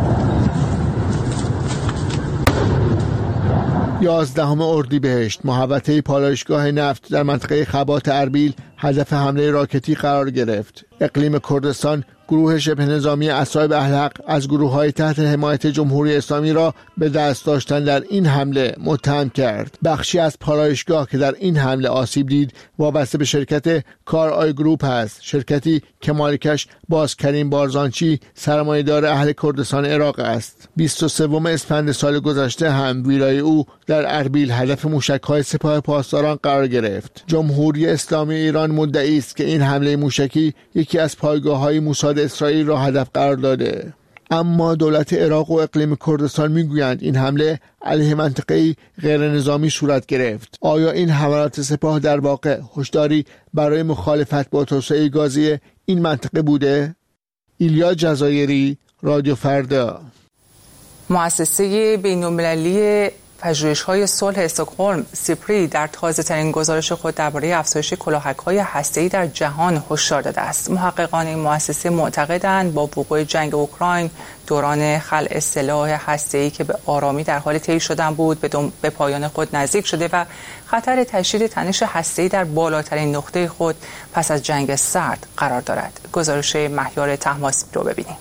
یازدهم اردیبهشت محوطه پالایشگاه نفت در منطقه خبات اربیل هدف حمله راکتی قرار گرفت. اقلیم کردستان گروه شبه نظامی اصحاب احلق از گروه‌های تحت حمایت جمهوری اسلامی را به دست داشتن در این حمله متهم کرد. بخشی از پالایشگاه که در این حمله آسیب دید وابسته به شرکت کار آی گروپ است، شرکتی که مالکش باز کریم بارزانچی سرمایه‌دار اهل کردستان عراق است. بیست و سوم اسفند سال گذشته هم ویلای او در اربیل هدف موشک‌های سپاه پاسداران قرار گرفت. جمهوری اسلامی ایران مدعی است که این حمله موشکی یکی از پایگاه‌های موساد اسرائیل را هدف قرار داده. اما دولت عراق و اقلیم کردستان میگویند این حمله علیه منطقه‌ای غیر نظامی صورت گرفت. آیا این حملات سپاه در واقع هشداری برای مخالفت با توسعه گازی این منطقه بوده؟ ایلیا جزایری، رادیو فردا. مؤسسه بین‌المللی پژوهش‌های صلح استکهلم سیپری در تازه‌ترین گزارش خود درباره افزایش کلاهک‌های هسته‌ای در جهان هشدار داده است. محققان این مؤسسه معتقدند با وقوع جنگ اوکراین دوران خلع سلاح هسته‌ای که به آرامی در حال طی شدن بود به, به پایان خود نزدیک شده و خطر تشدید تنش هسته‌ای در بالاترین نقطه خود پس از جنگ سرد قرار دارد. گزارش مهیار طهماسبی رو ببینیم.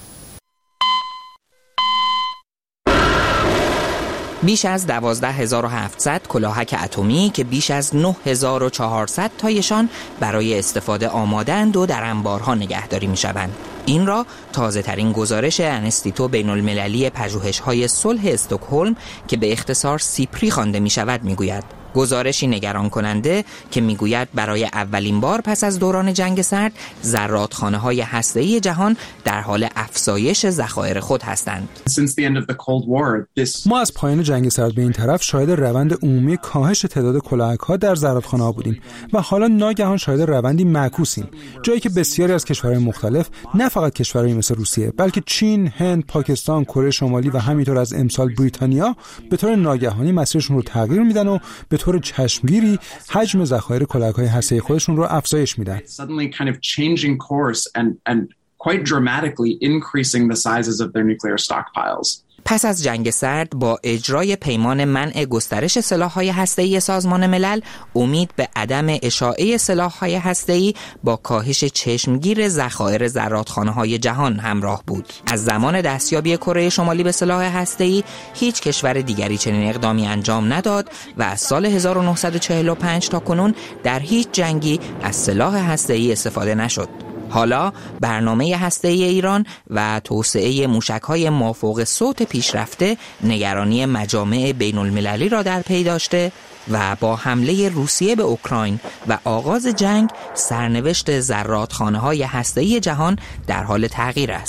بیش از دوازده هزار و هفتصد کلاهک اتمی که بیش از نه هزار و چهارصد تایشان برای استفاده آماده‌اند و در انبارها نگهداری می‌شوند. این را تازه ترین گزارش انستیتو بین المللی پژوهش‌های صلح استکهلم که به اختصار سیپری خوانده می‌شود می‌گوید. گزارشی نگران کننده که میگوید برای اولین بار پس از دوران جنگ سرد ذراتخانه‌های هسته‌ای جهان در حال افزایش ذخایر خود هستند. ما از پایان جنگ سرد به این طرف شاهد روند عمومی کاهش تعداد کلاهک‌ها در ذراتخانه‌ها بودیم و حالا ناگهان شاهد روندی معکوسیم، جایی که بسیاری از کشورهای مختلف، نه فقط کشورهای مثل روسیه بلکه چین، هند، پاکستان، کره شمالی و همینطور از امسال بریتانیا به طور ناگهانی مسیرشون رو تغییر میدن و به طور چشمگیری حجم ذخایر کلاهک‌های هسته‌ای خودشون رو افزایش میدن. پس از جنگ سرد با اجرای پیمان منع گسترش سلاح‌های هسته‌ای سازمان ملل، امید به عدم اشاعه سلاح‌های هسته‌ای با کاهش چشمگیر ذخایر زرادخانه‌های جهان همراه بود. از زمان دستیابی کره شمالی به سلاح هسته‌ای، هیچ کشور دیگری چنین اقدامی انجام نداد و از سال هزار و نهصد و چهل و پنج تا کنون در هیچ جنگی از سلاح هسته‌ای استفاده نشد. حالا برنامه هسته‌ای ایران و توسعه موشک‌های مافوق صوت پیشرفته نگرانی مجامع بین‌المللی را در پی داشته و با حمله روسیه به اوکراین و آغاز جنگ سرنوشت زرادخانه‌های هسته‌ای جهان در حال تغییر است.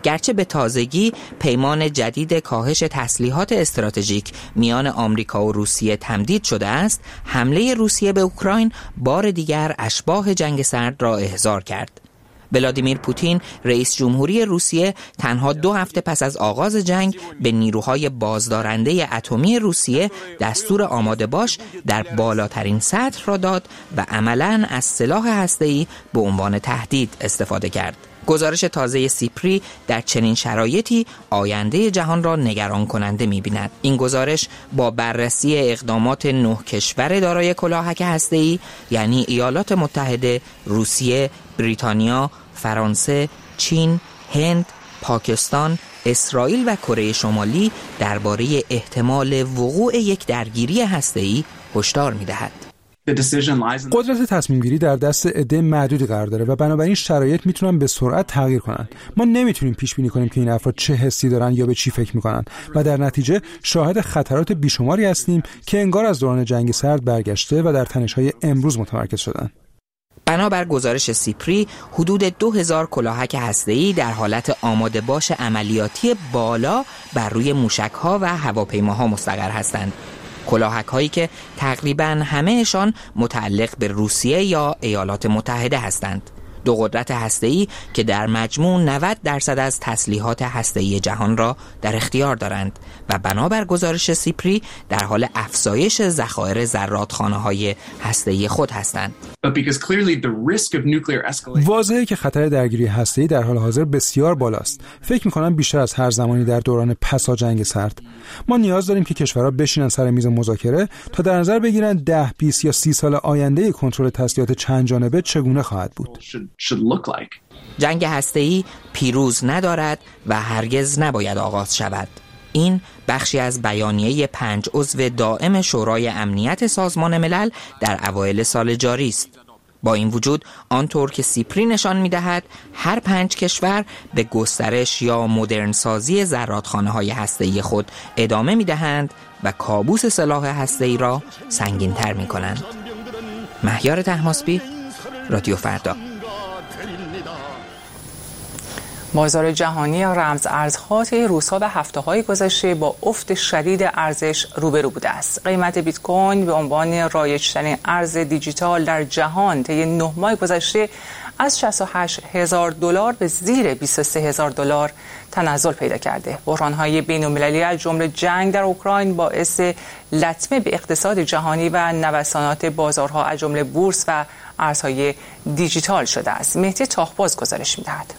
گرچه به تازگی پیمان جدید کاهش تسلیحات استراتژیک میان آمریکا و روسیه تمدید شده است، حمله روسیه به اوکراین بار دیگر اشباح جنگ سرد را احضار کرد. ولادیمیر پوتین رئیس جمهوری روسیه تنها دو هفته پس از آغاز جنگ به نیروهای بازدارنده اتمی روسیه دستور آماده باش در بالاترین سطح را داد و عملاً از سلاح هسته‌ای به عنوان تهدید استفاده کرد. گزارش تازه سیپری در چنین شرایطی آینده جهان را نگران کننده می‌بیند. این گزارش با بررسی اقدامات نه کشور دارای کلاهک هسته‌ای یعنی ایالات متحده، روسیه، بریتانیا، فرانسه، چین، هند، پاکستان، اسرائیل و کره شمالی درباره احتمال وقوع یک درگیری هسته‌ای هشدار می‌دهد. قدرت تصمیم گیری در دست عده معدودی قرار داره و بنابراین شرایط میتونن به سرعت تغییر کنن. ما نمیتونیم پیش بینی کنیم که این افراد چه حسی دارن یا به چی فکر میکنن و در نتیجه شاهد خطرات بیشماری هستیم که انگار از دوران جنگ سرد برگشته و در تنش‌های امروز متمرکز شدن. بنابر گزارش سیپری حدود دو هزار کلاهک هسته‌ای در حالت آماده باش عملیاتی بالا بر روی موشک‌ها و هواپیماها مستقر هستند. کلاهک هایی که تقریباً همه‌شان متعلق به روسیه یا ایالات متحده هستند. دو قدرت هسته‌ای که در مجموع نود درصد از تسلیحات هسته‌ای جهان را در اختیار دارند و بنابر گزارش سیپری در حال افزایش ذخایر زرادخانه‌های هسته‌ای خود هستند. واضحه که خطر درگیری هسته‌ای در حال حاضر بسیار بالاست. فکر می‌کنم بیشتر از هر زمانی در دوران پسا جنگ سرد. ما نیاز داریم که کشورها بشینن سر میز مذاکره تا در نظر بگیرن ده، بیست یا سی سال آینده کنترل تسلیحات چند جانبه چگونه خواهد بود. جنگ هسته‌ای پیروز ندارد و هرگز نباید آغاز شود. این بخشی از بیانیه پنج عضو دائم شورای امنیت سازمان ملل در اوایل سال جاری است. با این وجود آنطور که سیپری نشان می‌دهد هر پنج کشور به گسترش یا مدرنسازی زرادخانه‌های هسته‌ای خود ادامه می‌دهند و کابوس سلاح هسته‌ای را سنگین‌تر می‌کنند. مهیار طهماسبی، رادیو فردا. بازار جهانی رمز ارزها طی روزها و هفته‌های گذشته با افت شدید ارزش روبرو بوده است. قیمت بیت کوین به عنوان رایج‌ترین ارز دیجیتال در جهان طی نه ماه گذشته از شصت و هشت هزار دلار به زیر بیست و سه هزار دلار تنزل پیدا کرده. بحران‌های بین‌المللی از جمله جنگ در اوکراین باعث لطمه به اقتصاد جهانی و نوسانات بازارها از جمله بورس و ارزهای دیجیتال شده است. مهدی تاخباز گزارش می‌دهد.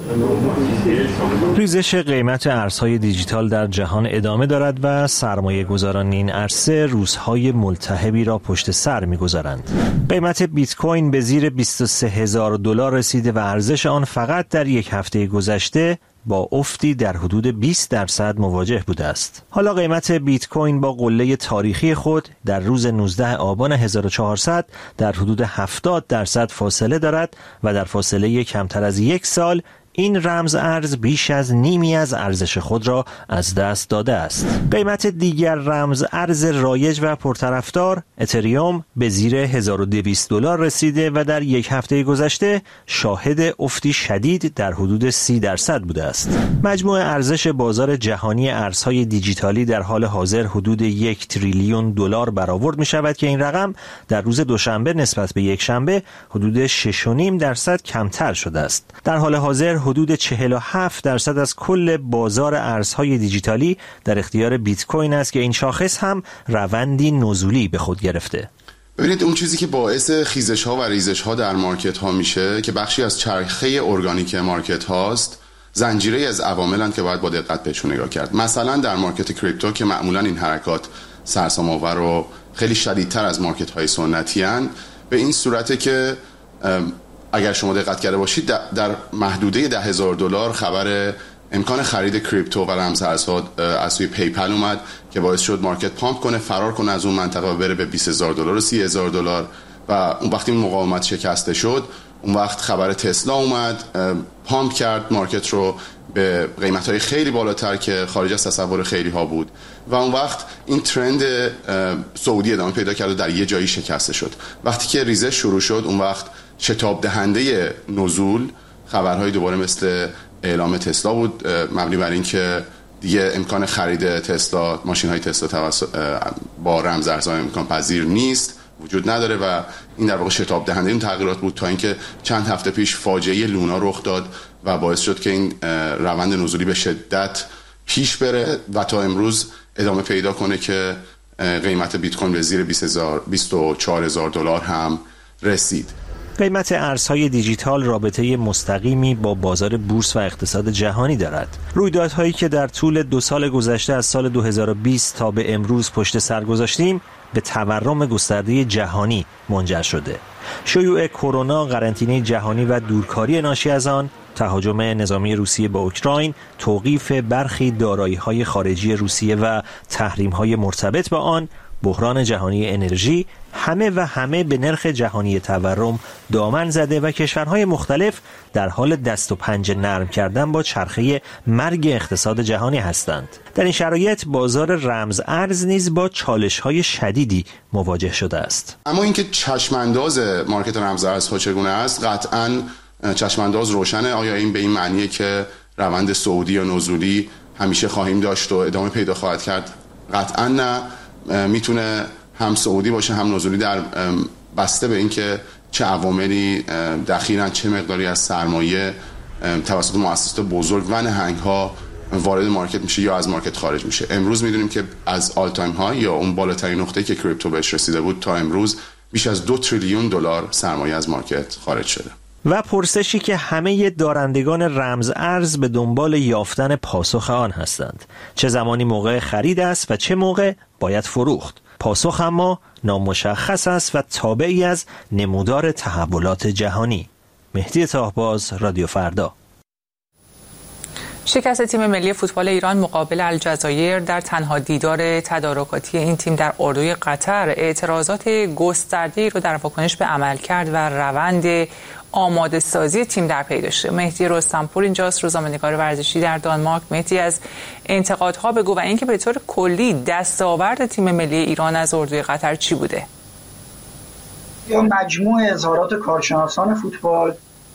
ریزش قیمت ارزهای دیجیتال در جهان ادامه دارد و سرمایه گذاران این عرصه روزهای ملتهبی را پشت سر می‌گذارند. قیمت بیت کوین به زیر بیست و سه هزار دلار رسیده و ارزش آن فقط در یک هفته گذشته با افتی در حدود بیست درصد مواجه بوده است. حالا قیمت بیت کوین با قله تاریخی خود در روز نوزدهم آبان هزار و چهارصد در حدود هفتاد درصد فاصله دارد و در فاصله کمتر از یک سال این رمز ارز بیش از نیمی از ارزش خود را از دست داده است. قیمت دیگر رمز ارز رایج و پرطرفدار اتریوم به زیر هزار و دویست دلار رسیده و در یک هفته گذشته شاهد افتی شدید در حدود سی درصد بوده است. مجموع ارزش بازار جهانی ارزهای دیجیتالی در حال حاضر حدود یک تریلیون دلار برآورد می شود که این رقم در روز دوشنبه نسبت به یک شنبه حدود شش و نیم درصد کمتر شده است. در حال حاضر حدود چهل و هفت درصد از کل بازار ارزهای دیجیتالی در اختیار بیت کوین است که این شاخص هم روندی نزولی به خود گرفته. ببینید اون چیزی که باعث خیزش ها و ریزش ها در مارکت ها میشه که بخشی از چرخه ارگانیک مارکت هاست، زنجیره از عواملند که باید با دقت بهشون نگاه کرد. مثلا در مارکت کریپتو که معمولا این حرکات سرسام‌آور و خیلی شدیدتر از مارکت های سنتی اند، به این صورته که اگر شما دقت کرده باشید در محدوده ده هزار دلار خبر امکان خرید کریپتو و رمز ارزها از سوی پیپل اومد که باعث شد مارکت پامپ کنه، فرار کنه از اون منطقه و بره به بیست هزار دلار و سی هزار دلار و اون وقتی اون مقاومت شکسته شد اون وقت خبر تسلا اومد، پامپ کرد مارکت رو به قیمت‌های خیلی بالاتر که خارج از تصور خیلی ها بود و اون وقت این ترند سعودی ادامه پیدا کرد و در یه جایی شکسته شد. وقتی که ریزش شروع شد اون وقت شتاب دهنده نزول خبرهای دوباره مثل اعلام تسلا بود، مبنی بر اینکه دیگه امکان خرید تسلا، ماشین های تسلا با رمزارزهای امکان پذیر نیست، وجود نداره و این در واقع شتاب دهنده این تغییرات بود تا اینکه چند هفته پیش فاجعه لونا رخ داد و باعث شد که این روند نزولی به شدت پیش بره و تا امروز ادامه پیدا کنه که قیمت بیت کوین به زیر بیست و چهار هزار دلار هم رسید. قیمت ارزهای دیجیتال رابطه مستقیمی با بازار بورس و اقتصاد جهانی دارد. رویدادهایی که در طول دو سال گذشته از سال دو هزار و بیست تا به امروز پشت سر گذاشتیم به تورم گسترده جهانی منجر شده. شیوع کرونا، قرنطینه جهانی و دورکاری ناشی از آن، تهاجم نظامی روسیه به اوکراین، توقیف برخی دارایی‌های خارجی روسیه و تحریم‌های مرتبط با آن، بحران جهانی انرژی، همه و همه به نرخ جهانی تورم دامن زده و کشورهای مختلف در حال دست و پنجه نرم کردن با چرخه مرگ اقتصاد جهانی هستند. در این شرایط بازار رمز ارز نیز با چالش‌های شدیدی مواجه شده است. اما اینکه چشمانداز مارکت رمز ارزها چگونه است، قطعاً چشمانداز روشنه. آیا این به این معنیه که روند صعودی یا نزولی همیشه خواهیم داشت و ادامه پیدا خواهد کرد؟ قطعاً نه. میتونه هم صعودی باشه هم نزولی، در بسته به اینکه چه عواملی دخیلن، چه مقداری از سرمایه توسط مؤسسات بزرگ و نهنگ‌ها وارد مارکت میشه یا از مارکت خارج میشه. امروز میدونیم که از آل تایم های یا اون بالاترین نقطه‌ای که کریپتو بهش رسیده بود تا امروز بیش از دو تریلیون دلار سرمایه از مارکت خارج شده. و پرسشی که همه دارندگان رمز ارز به دنبال یافتن پاسخ آن هستند: چه زمانی موقع خرید است و چه موقع باید فروخت؟ پاسخ اما نامشخص است و تابعی از نمودار تحولات جهانی. مهدی طاهباز، رادیو فردا. شکست تیم ملی فوتبال ایران مقابل الجزایر در تنها دیدار تدارکاتی این تیم در اردوی قطر اعتراضات گسترده‌ای رو در واکنش به عملکرد و روند آماده سازی تیم در پی داشته. مهدی رستمپور اینجاست، روزنامه‌نگار ورزشی در دانمارک. مهدی، از انتقادها بگو و اینکه به طور کلی دستاورد تیم ملی ایران از اردوی قطر چی بوده؟ یا مجموع اظهارات کارشناسان فوتبال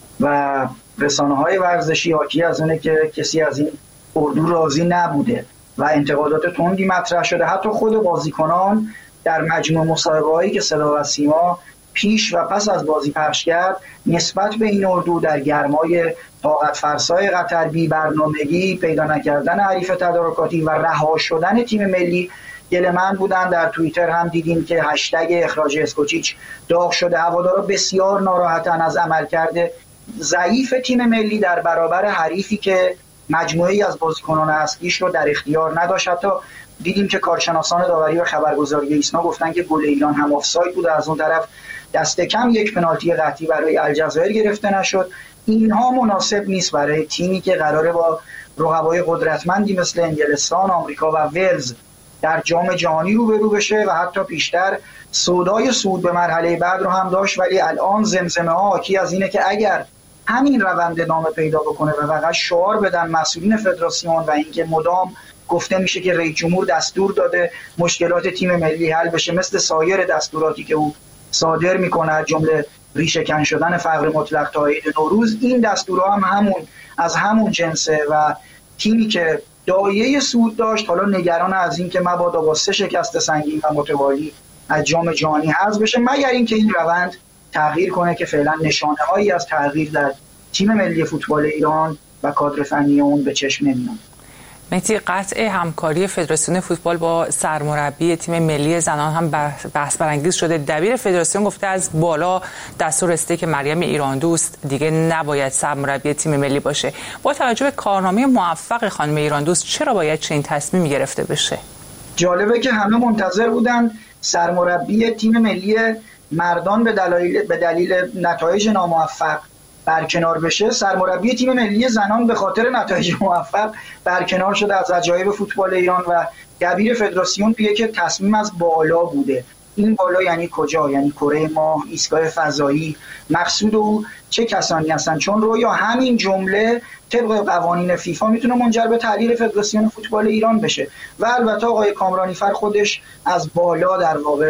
و رسانه‌های ورزشی حاکی از اونه که کسی از این اردو راضی نبوده و انتقادات تندی مطرح شده. حتی خود بازیکنان در مجموع مصاحبه‌هایی که صدا و سیما پیش و پس از بازی پخش کرد نسبت به این اردو در گرمای طاقت فرسای قطر، بی برنامگی، پیدا نکردن حریف تدارکاتی و رها شدن تیم ملی گله‌مند بودن. در توییتر هم دیدیم که هشتگ اخراج اسکوچیچ داغ شده. هوادارا بسیار ناراحتن از عملکرد ضعیف تیم ملی در برابر حریفی که مجموعه‌ای از بازیکنان اصلیش رو در اختیار نداشت. حتی دیدیم که کارشناسان داوری و خبرگزاری ایسنا گفتن که گل ایران هم آفساید بود. از اون طرف دست کم یک پنالتی قطعی برای الجزایر گرفته نشد. اینها مناسب نیست برای تیمی که قراره با رقبای قدرتمندی مثل انگلستان، آمریکا و ولز در جام جهانی روبرو بشه و حتی پیشتر سودای صعود به مرحله بعد رو هم داشت. ولی الان زمزمه ها حاکی از اینه که اگر همین روند ادامه پیدا بکنه و فقط شعار بدن مسئولین فدراسیون و اینکه مدام گفته میشه که رئیس جمهور دستور داده مشکلات تیم ملی حل بشه مثل سایر دستوراتی که او صادر میکنه، از جمله ریشه‌کن شدن فقر مطلق تا عید نوروز، این دستورها هم همون از همون جنسه و تیمی که دایه صعود داشت حالا نگران از این که مبادا با سه شکست سنگین و متوالی از جام جهانی حذف بشه، مگر اینکه این روند تغییر کنه که فعلا نشانه‌هایی از تغییر در تیم ملی فوتبال ایران و کادر فنی اون به چشم نمیاد. مهدی، قطع همکاری فدراسیون فوتبال با سرمربی تیم ملی زنان هم بحث برانگیز شده. دبیر فدراسیون گفته از بالا دستور رسیده که مریم ایران دوست دیگه نباید سرمربی تیم ملی باشه. با توجه به کارنامه موفق خانم ایران دوست چرا باید چنین تصمیمی گرفته بشه؟ جالبه که همه منتظر بودن سرمربی تیم ملی مردان به دلیل به دلیل نتایج ناموفق برکنار بشه. سرمربی تیم ملی زنان به خاطر نتایج موفق برکنار شده از عجایب فوتبال ایران و دبیر فدراسیون میگه که تصمیم از بالا بوده. این بالا یعنی کجا؟ یعنی کره ماه، ایستگاه فضایی. مقصود او چه کسانی هستن؟ چون رویا همین جمله طبق قوانین فیفا میتونه منجر به تغییر فدراسیون فوتبال ایران بشه و البته آقای کامرانیفر خودش از بالا در واقع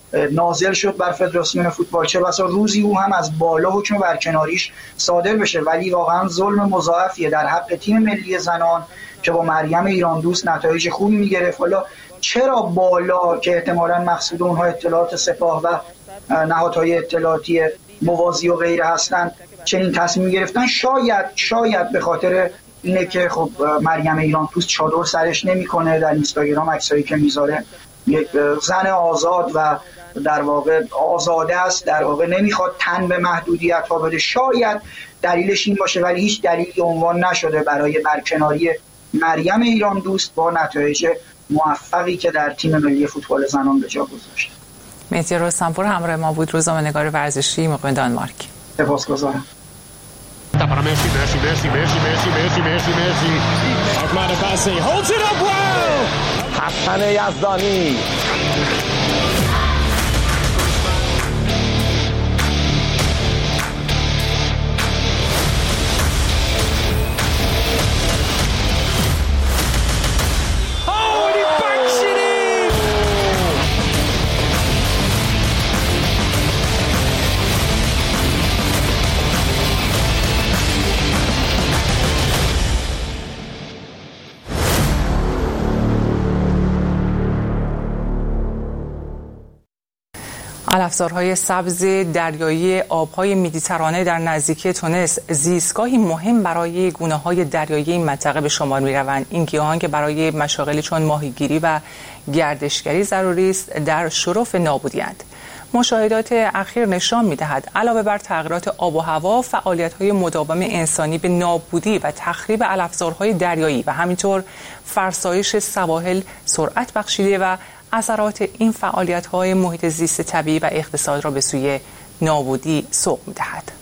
نازل شد بر فدراسیون فوتبال، چه بسا روزی او هم از بالا حکم برکناریش صادر بشه. ولی واقعا ظلم مضاعفیه در حق تیم ملی زنان که با مریم ایران دوست نتایج خوبی میگرفت. حالا چرا بالا که احتمالاً مقصود اونها اطلاعات سپاه و نهادهای اطلاعاتی موازی و غیره هستن چنین تصمیم گرفتن؟ شاید شاید به خاطر اینه که خب مریم ایران دوست چادر سرش نمیکنه، در اینستاگرام عکسایی که میذاره یک زن آزاد و در واقع آزاده است، در واقع نمیخواد تن به محدودیت ها بده. شاید دلیلش این باشه، ولی هیچ دلیلی عنوان نشده برای برکناری مریم ایران دوست با نتایج موفقی که در تیم ملی فوتبال زنان به جا گذاشت. مهدی رستمپور همراه ما بود، روزنامه‌نگار ورزشی مقیم دانمارک. سپاسگزارم. Para Messi, Messi, Messi, Messi, Messi, Messi, Messi, Messi. Ahmad Abbasi holds it up well. Hassan Yazdani. علفزارهای سبز دریایی آبهای مدیترانه در نزدیکی تونس زیستگاهی مهم برای گونه‌های دریایی این منطقه به شمار می‌روند. این گیاهان که برای مشاغلی چون ماهیگیری و گردشگری ضروری است در شرف نابودی‌اند. مشاهدات اخیر نشان می‌دهد علاوه بر تغییرات آب و هوا، فعالیت‌های مداوم انسانی به نابودی و تخریب علفزارهای دریایی و همینطور فرسایش سواحل سرعت بخشیده و اثرات این فعالیت‌های محیط زیست طبیعی و اقتصاد را به سوی نابودی سوق می‌دهد.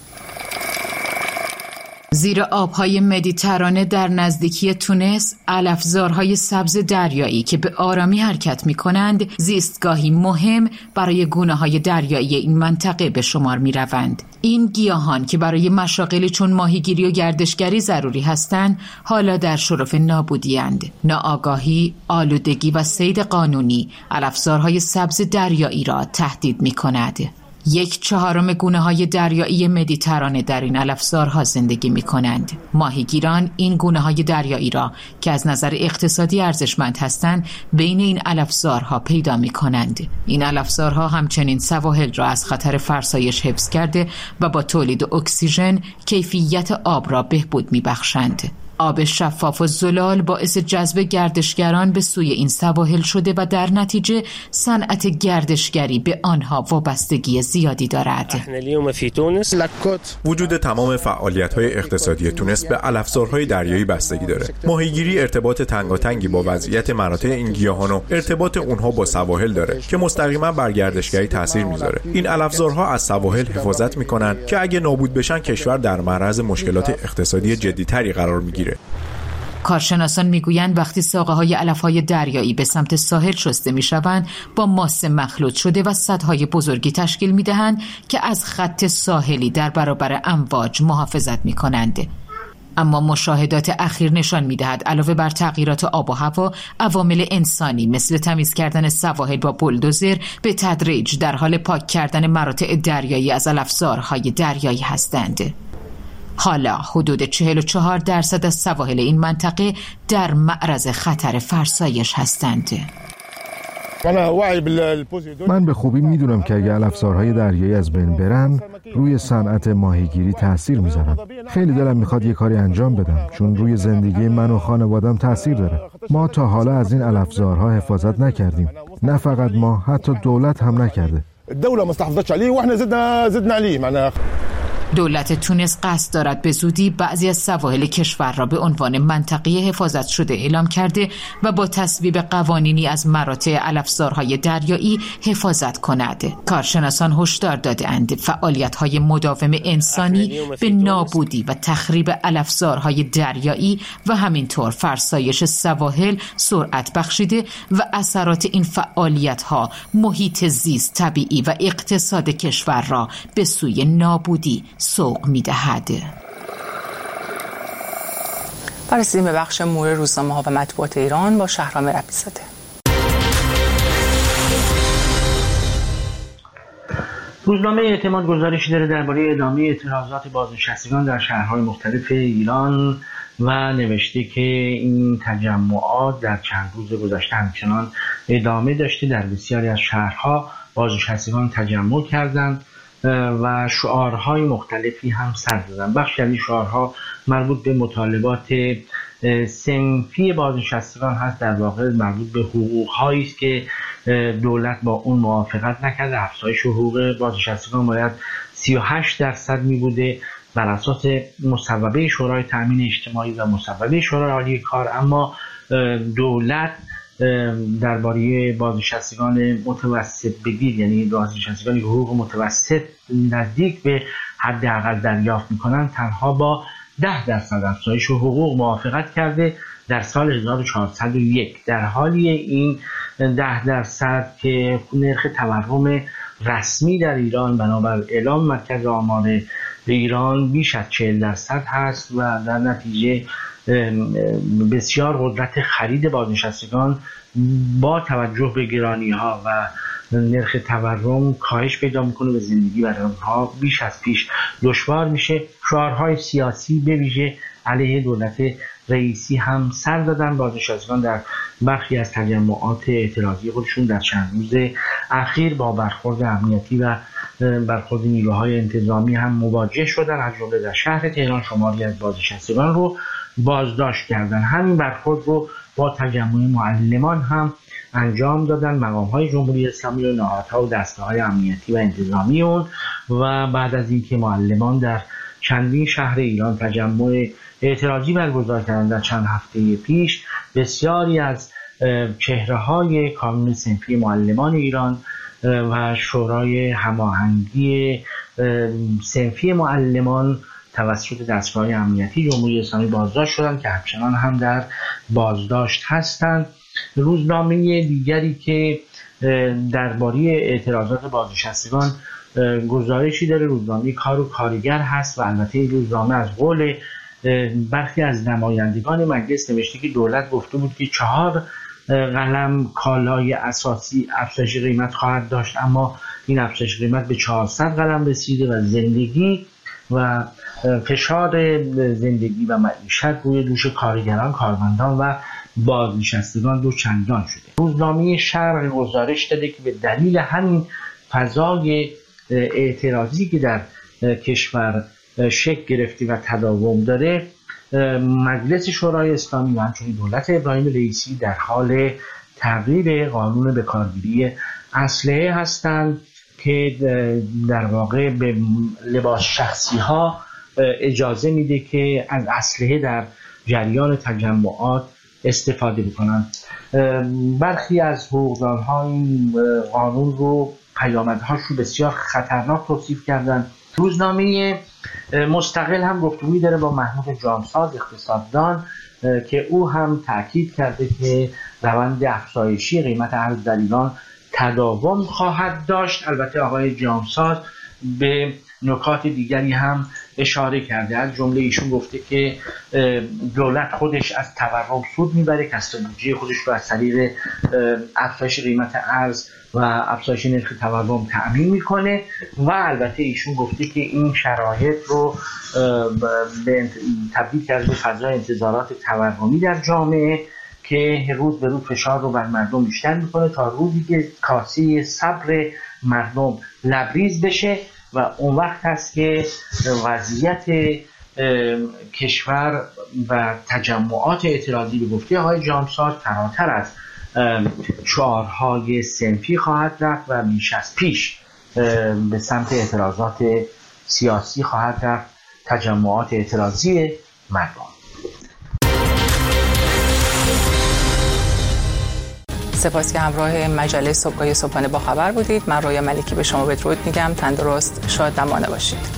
زیر آبهای مدیترانه در نزدیکی تونس، علفزارهای سبز دریایی که به آرامی حرکت می‌کنند، زیستگاهی مهم برای گونه‌های دریایی این منطقه به شمار می‌روند. این گیاهان که برای مشاغلی چون ماهیگیری و گردشگری ضروری هستند، حالا در شرف نابودی‌اند. ناآگاهی، آلودگی و صید قانونی علفزارهای سبز دریایی را تهدید می‌کند. یک چهارم گونه‌های دریایی مدیترانه در این علفزارها زندگی می‌کنند. ماهیگیران این گونه‌های دریایی را که از نظر اقتصادی ارزشمند هستند بین این علفزارها پیدا می‌کنند. این علفزارها همچنین سواحل را از خطر فرسایش حفظ کرده و با تولید اکسیژن کیفیت آب را بهبود می‌بخشند. آب شفاف و زلال باعث جذب گردشگران به سوی این سواحل شده و در نتیجه صنعت گردشگری به آنها وابستگی زیادی دارد. وجود تمام فعالیت‌های اقتصادی تونس به علفزارهای دریایی بستگی داره. ماهیگیری ارتباط تنگاتنگی با وضعیت مناطق این گیاهان و ارتباط اونها با سواحل داره که مستقیما بر گردشگری تاثیر میذاره. این علفزارها از سواحل حفاظت میکنن که اگه نابود بشن کشور در معرض مشکلات اقتصادی جدی‌تری قرار میگیره. کارشناسان میگویند وقتی ساقه‌های علف‌های دریایی به سمت ساحل شسته میشوند، با ماسه مخلوط شده و سدهای بزرگی تشکیل میدهند که از خط ساحلی در برابر امواج محافظت میکنند. اما مشاهدات اخیر نشان می‌دهد علاوه بر تغییرات آب و هوا، عوامل انسانی مثل تمیز کردن سواحل با بولدوزر به تدریج در حال پاک کردن مراتع دریایی از علفزارهای دریایی هستند. حالا حدود چهل و چهار درصد از سواحل این منطقه در معرض خطر فرسایش هستند. من به خوبی میدونم که اگه علفزارهای دریایی از بین برن روی صنعت ماهیگیری تاثیر میذارن. خیلی دلم میخواد یه کاری انجام بدم چون روی زندگی من و خانوادم تاثیر داره. ما تا حالا از این علفزارها حفاظت نکردیم. نه فقط ما، حتی دولت هم نکرده. الدولة ما استحافظتش عليه واحنا زدنا زدنا عليه معناها. دولت تونس قصد دارد به زودی بعضی از سواحل کشور را به عنوان منطقه حفاظت شده اعلام کرده و با تصویب قوانینی از مراتع علفزارهای دریایی حفاظت کند. کارشناسان هشدار داده‌اند فعالیت‌های مداوم انسانی به نابودی و تخریب علفزارهای دریایی و همینطور فرسایش سواحل سرعت بخشیده و اثرات این فعالیت‌ها محیط زیست طبیعی و اقتصاد کشور را به سوی نابودی سوق می‌دهد. برسیم به بخش مرور روزنامه‌ها و مطبوعات ایران با شهرام ربیزاده. روزنامه اعتماد گزارشی داره درباره ادامه اعتراضات بازنشستگان در شهرهای مختلف ایران و نوشته که این تجمعات در چند روز گذشته همچنان ادامه داشته. در بسیاری از شهرها بازنشستگان تجمع کردند و شعارهای مختلفی هم سر دادند. بخشی از این شعارها مربوط به مطالبات صنفی بازنشستگان هست، در واقع مربوط به حقوق‌هایی است که دولت با اون موافقت نکرده. افزایش حقوق بازنشستگان باید سی و هشت درصد می بوده بر اساس مصوبه شورای تامین اجتماعی و مصوبه شورای عالی کار، اما دولت درباره بازنشستگان متوسط بگیر، یعنی بازنشستگان حقوق متوسط نزدیک به حداقل دریافت میکنن، تنها با ده درصد افزایش حقوق موافقت کرده در سال هزار و چهارصد و یک. در حالی این ده درصد که نرخ تورم رسمی در ایران بنابر اعلام مرکز آمار ایران بیش از چهل درصد هست و در نتیجه بسیار قدرت خرید بازنشستگان با توجه به گرانی ها و نرخ تورم کاهش پیدا میکنه و زندگی برای آنها بیش از پیش دشوار میشه. شعارهای سیاسی به ویژه علیه دولت رئیسی هم سر دادن. بازنشستگان در برخی از تجمعات اعتراضی خودشون در چند روز اخیر با برخورد امنیتی و برخورد نیروهای انتظامی هم مواجه شدن. از جمله در شهر تهران شماری از بازنشستگان رو بازداشت کردن. همین برخورد رو با تجمع معلمان هم انجام دادن مقام‌های جمهوری اسلامی و نهادها و دسته‌های امنیتی و انتظامی اون. و بعد از اینکه معلمان در چندین شهر ایران تجمع اعتراضی برگزار کردن در چند هفته پیش، بسیاری از چهره‌های کانون صنفی معلمان ایران و شورای هماهنگی صنفی معلمان توسط دستگاه امنیتی جمهوری اسلامی بازداشت شدند که همچنان هم در بازداشت هستند. روزنامه دیگری که درباره اعتراضات بازنشستگان گزارشی داره روزنامه کار و کارگر هست و البته این روزنامه از قول برخی از نمایندگان مجلس نوشته که دولت گفته بود که چهار قلم کالای اساسی افزایش قیمت خواهد داشت، اما این افزایش قیمت به چهارصد قلم رسیده و زندگی و فشار زندگی و معیشت روی دوش کارگران، کارمندان و بازنشستگان دو چندان شده. روزنامه شرق گزارش داده که به دلیل همین فضای اعتراضی که در کشور شکل گرفته و تداوم داره، مجلس شورای اسلامی و همچنین دولت ابراهیم رئیسی در حال تغییر قانون بکارگیری اسلحه هستند که در واقع به لباس شخصی ها اجازه میده که از اسلحه در جریان تجمعات استفاده بکنند. برخی از حقوقدانها این قانون رو پیامدهاش رو بسیار خطرناک توصیف کردن. روزنامه مستقل هم گفتگویی داره با محمود جامساز اقتصاددان که او هم تاکید کرده که روند افزایشی قیمت ارز در ایران تداوم خواهد داشت. البته آقای جامساز به نکات دیگری هم اشاره کرده، از جمله ایشون گفته که دولت خودش از تورم سود میبره، کسب بودجه خودش رو از طریق افزایش قیمت ارز و افزایش نرخ تورم تأمین میکنه و البته ایشون گفته که این شرایط رو تبدیل کرده به فضای انتظارات تورمی در جامعه که روز به روز فشار رو بر مردم بیشتر میکنه تا روزی که کاسه صبر مردم لبریز بشه و اون وقت هست که وضعیت کشور و تجمعات اعتراضی به گفته آقای جامساز فراتر از شعارهای صنفی خواهد رفت و بیش از پیش به سمت اعتراضات سیاسی خواهد رفت، تجمعات اعتراضی مردم. سپاس که همراه مجله صبحگاهی صبحانه با خبر بودید. من رویا ملکی به شما بدرود میگم. تندرست شادمانه باشید.